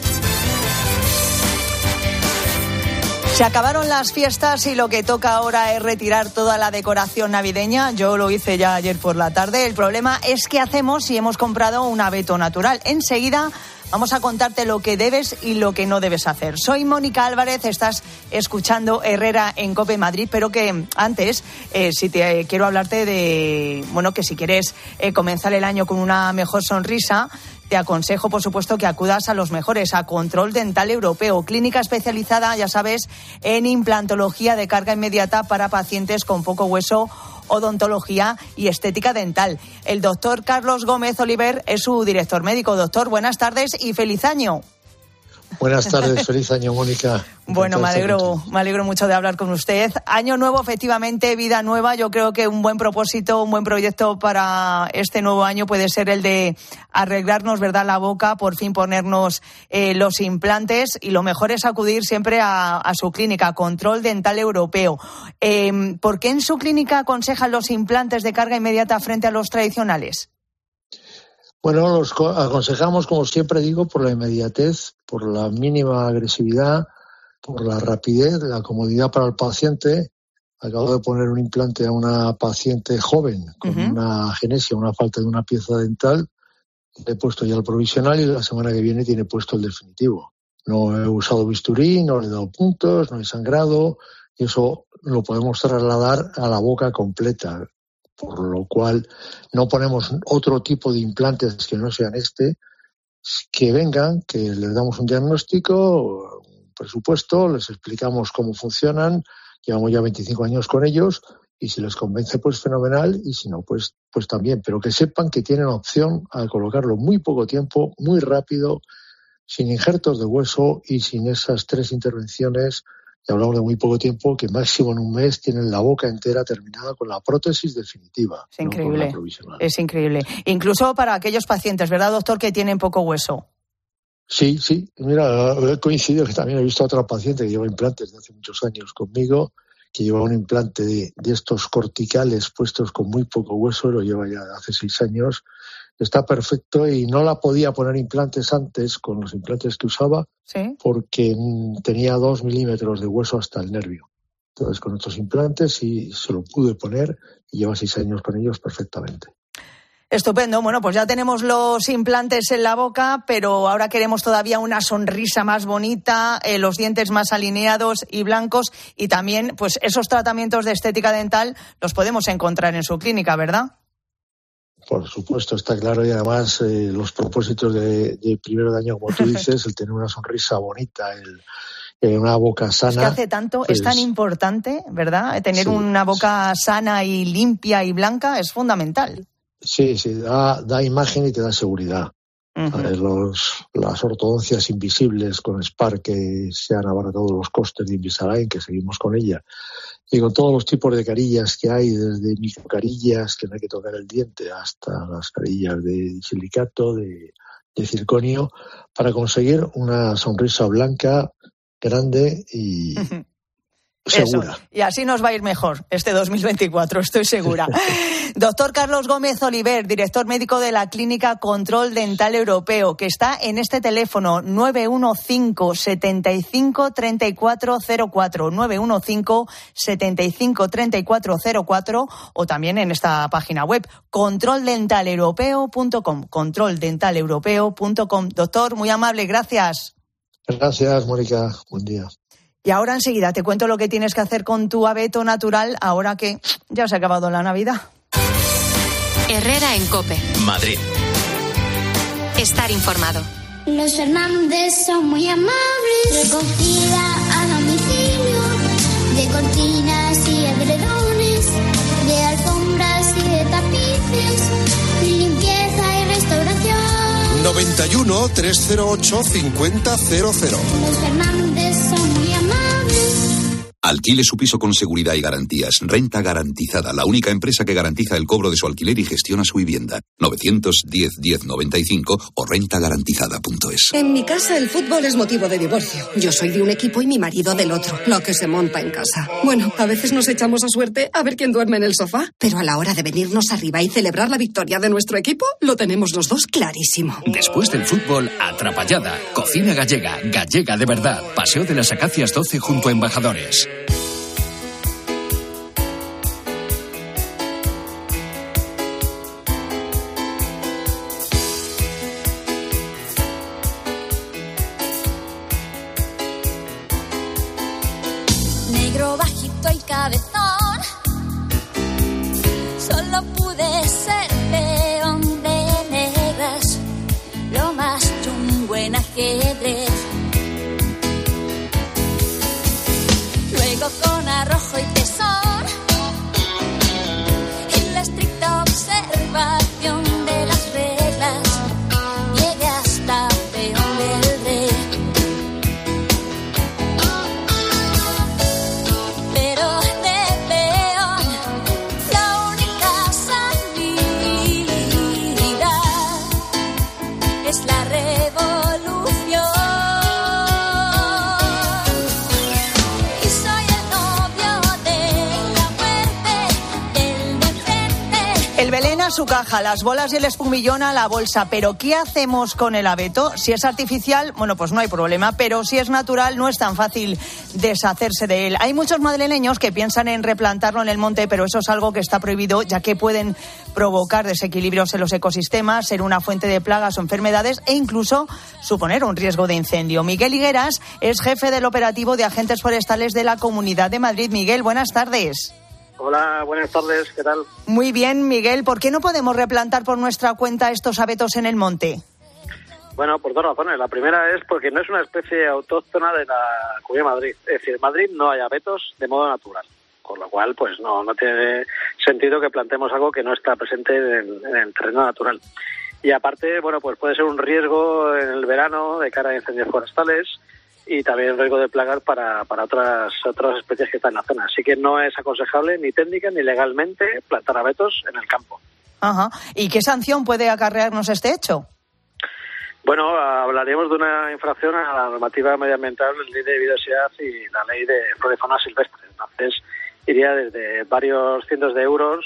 Se acabaron las fiestas y lo que toca ahora es retirar toda la decoración navideña. Yo lo hice ya ayer por la tarde. El problema es qué hacemos si hemos comprado un abeto natural. Enseguida vamos a contarte lo que debes y lo que no debes hacer. Soy Mónica Álvarez, estás escuchando Herrera en COPE Madrid, pero que antes, eh, si te quiero hablarte de, bueno, que si quieres eh, comenzar el año con una mejor sonrisa, te aconsejo, por supuesto, que acudas a los mejores, a Control Dental Europeo, clínica especializada, ya sabes, en implantología de carga inmediata para pacientes con poco hueso, odontología y estética dental. El doctor Carlos Gómez Oliver es su director médico. Doctor, buenas tardes y feliz año. Buenas tardes, feliz año, Mónica. Bueno, me alegro, me alegro mucho de hablar con usted. Año nuevo, efectivamente, vida nueva. Yo creo que un buen propósito, un buen proyecto para este nuevo año puede ser el de arreglarnos, ¿verdad?, la boca, por fin ponernos eh, los implantes, y lo mejor es acudir siempre a, a su clínica, Control Dental Europeo. Eh, ¿Por qué en su clínica aconsejan los implantes de carga inmediata frente a los tradicionales? Bueno, los aconsejamos, como siempre digo, por la inmediatez, por la mínima agresividad, por la rapidez, la comodidad para el paciente. Acabo de poner un implante a una paciente joven con uh-huh. una agenesia, una falta de una pieza dental. Le he puesto ya el provisional y la semana que viene tiene puesto el definitivo. No he usado bisturí, no le he dado puntos, no he sangrado, y eso lo podemos trasladar a la boca completa. Por lo cual no ponemos otro tipo de implantes que no sean este, que vengan, que les damos un diagnóstico, un presupuesto, les explicamos cómo funcionan, llevamos ya veinticinco años con ellos, y si les convence, pues fenomenal, y si no, pues, pues también. Pero que sepan que tienen opción a colocarlo muy poco tiempo, muy rápido, sin injertos de hueso y sin esas tres intervenciones. Y hablamos de muy poco tiempo, que máximo en un mes tienen la boca entera terminada con la prótesis definitiva. Es increíble, no es increíble. Incluso para aquellos pacientes, ¿verdad, doctor, que tienen poco hueso? Sí, sí. Mira, he coincidido que también he visto a otra paciente que lleva implantes de hace muchos años conmigo, que lleva un implante de, de estos corticales puestos con muy poco hueso, lo lleva ya hace seis años. Está perfecto y no la podía poner implantes antes con los implantes que usaba, ¿sí?, porque tenía dos milímetros de hueso hasta el nervio. Entonces, con estos implantes sí se lo pude poner y lleva seis años con ellos perfectamente. Estupendo. Bueno, pues ya tenemos los implantes en la boca, pero ahora queremos todavía una sonrisa más bonita, eh, los dientes más alineados y blancos, y también pues esos tratamientos de estética dental los podemos encontrar en su clínica, ¿verdad? Por supuesto, está claro, y además eh, los propósitos de, de primero de año, como tú dices, el tener una sonrisa bonita, el, eh, una boca sana. Es que hace tanto, pues, es tan importante, ¿verdad? Tener sí, una boca sí. sana y limpia y blanca es fundamental. Sí, sí, da, da imagen y te da seguridad. Uh-huh. A ver, los, las ortodoncias invisibles con Spark, que se han abaratado los costes de Invisalign, que seguimos con ella, y con todos los tipos de carillas que hay, desde microcarillas que no hay que tocar el diente hasta las carillas de silicato, de, de circonio, para conseguir una sonrisa blanca, grande y, uh-huh. segura. Eso. Y así nos va a ir mejor este dos mil veinticuatro, estoy segura. Doctor Carlos Gómez Oliver, director médico de la Clínica Control Dental Europeo, que está en este teléfono nueve uno cinco, setenta y cinco, treinta y cuatro cero cuatro, nueve uno cinco, setenta y cinco, treinta y cuatro cero cuatro, o también en esta página web, control dental europeo punto com, control dental europeo punto com. Doctor, muy amable, gracias. Gracias, Mónica. Buen día. Y ahora enseguida te cuento lo que tienes que hacer con tu abeto natural ahora que ya se ha acabado la Navidad. Herrera en COPE. Madrid. Estar informado. Los Fernández son muy amables. Recogida a domicilio de cortinas y edredones, de alfombras y de tapices, limpieza y restauración. noventa y uno, trescientos ocho, cincuenta cero cero. Los Fernández son muy amables. Alquile su piso con seguridad y garantías. Renta Garantizada, la única empresa que garantiza el cobro de su alquiler y gestiona su vivienda. novecientos diez, diez noventa y cinco o renta garantizada punto es. En mi casa el fútbol es motivo de divorcio. Yo soy de un equipo y mi marido del otro. Lo que se monta en casa. Bueno, a veces nos echamos a suerte a ver quién duerme en el sofá. Pero a la hora de venirnos arriba y celebrar la victoria de nuestro equipo, lo tenemos los dos clarísimo. Después del fútbol, Atrapallada. Cocina gallega, gallega de verdad. Paseo de las Acacias doce junto a Embajadores. Negro bajito y cabezón, solo pude ser peón de negras, lo más chungo en ajedrez. Luego con arrojo y tesón y la estricta observación de las reglas, llegué hasta peón del rey. Pero de peón, la única salida es la revolución. Y soy el novio de la muerte, del de enfrente. El Belén a su caja, las bolas y el espumillón a la bolsa. Pero ¿qué hacemos con el abeto? Si es artificial, bueno, pues no hay problema. Pero si es natural, no es tan fácil deshacerse de él. Hay muchos madrileños que piensan en replantarlo en el monte, pero eso es algo que está prohibido, ya que pueden provocar desequilibrios en los ecosistemas, ser una fuente de plagas o enfermedades e incluso suponer un riesgo de incendio. Miguel Higueras es jefe del operativo de agentes forestales de la Comunidad de Madrid. Miguel, buenas tardes. Hola, buenas tardes, ¿qué tal? Muy bien, Miguel. ¿Por qué no podemos replantar por nuestra cuenta estos abetos en el monte? Bueno, por dos razones. La primera es porque no es una especie autóctona de la Comunidad de Madrid. Es decir, en Madrid no hay abetos de modo natural, con lo cual pues no, no tiene sentido que plantemos algo que no está presente en, en el terreno natural. Y aparte, bueno, pues puede ser un riesgo en el verano de cara a incendios forestales y también riesgo de plagar para, para otras otras especies que están en la zona. Así que no es aconsejable ni técnica ni legalmente plantar abetos en el campo. Ajá. ¿Y qué sanción puede acarrearnos este hecho? Bueno, hablaríamos de una infracción a la normativa medioambiental, la ley de biodiversidad y la ley de flora y fauna silvestre. Entonces, iría desde varios cientos de euros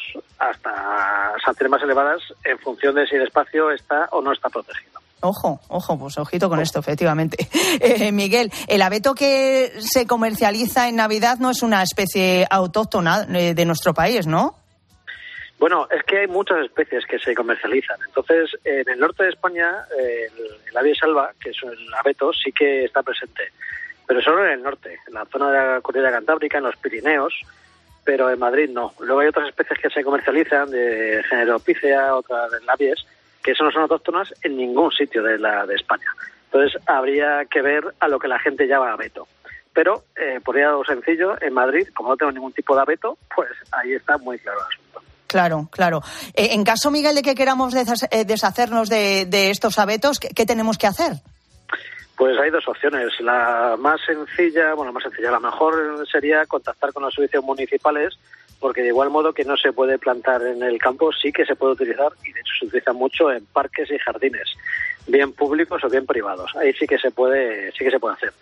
hasta sanciones más elevadas en función de si el espacio está o no está protegido. Ojo, ojo, pues ojito con esto, efectivamente. Eh, Miguel, el abeto que se comercializa en Navidad no es una especie autóctona de, de nuestro país, ¿no? Bueno, es que hay muchas especies que se comercializan. Entonces, en el norte de España, eh, el, el aves alba, que es el abeto, sí que está presente. Pero solo en el norte, en la zona de la cordillera cantábrica, en los Pirineos, pero en Madrid no. Luego hay otras especies que se comercializan, de género Picea, otras de aves, que eso no son autóctonas en ningún sitio de la de España. Entonces, habría que ver a lo que la gente llama abeto. Pero, eh, por ir a lo sencillo, en Madrid, como no tengo ningún tipo de abeto, pues ahí está muy claro el asunto. Claro, claro. Eh, en caso, Miguel, de que queramos deshacernos de, de estos abetos, ¿qué, ¿qué tenemos que hacer? Pues hay dos opciones. La más sencilla, bueno, la más sencilla, la mejor sería contactar con los servicios municipales, porque de igual modo que no se puede plantar en el campo, sí que se puede utilizar, y de hecho se utiliza mucho en parques y jardines, bien públicos o bien privados. Ahí sí que se puede, sí que se puede hacer.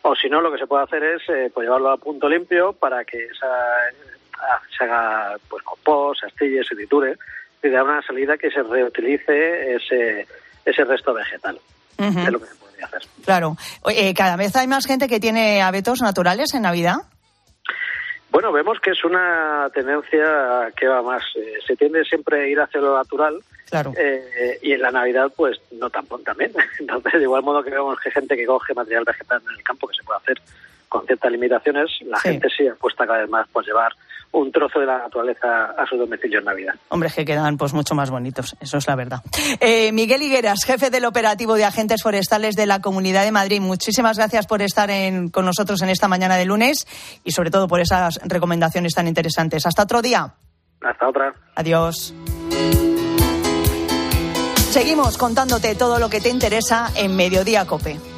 O si no, lo que se puede hacer es eh, pues llevarlo a punto limpio para que esa, se haga pues compost, se astille, se triture y dar una salida que se reutilice ese, ese resto vegetal. Uh-huh. Es lo que se podría hacer. Claro. Eh, cada vez hay más gente que tiene abetos naturales en Navidad. Bueno, vemos que es una tendencia que va más. Eh, se tiende siempre a ir hacia lo natural. Claro. Eh, y en la Navidad, pues no tampoco también. Entonces, de igual modo que vemos que gente que coge material vegetal en el campo, que se puede hacer con ciertas limitaciones, la sí. gente sí apuesta cada vez más por llevar un trozo de la naturaleza a su domicilio en Navidad. Hombre, que quedan pues mucho más bonitos, eso es la verdad. Eh, Miguel Higueras, jefe del operativo de agentes forestales de la Comunidad de Madrid, muchísimas gracias por estar en, con nosotros en esta mañana de lunes y sobre todo por esas recomendaciones tan interesantes. Hasta otro día. Hasta otra. Adiós. Seguimos contándote todo lo que te interesa en Mediodía COPE.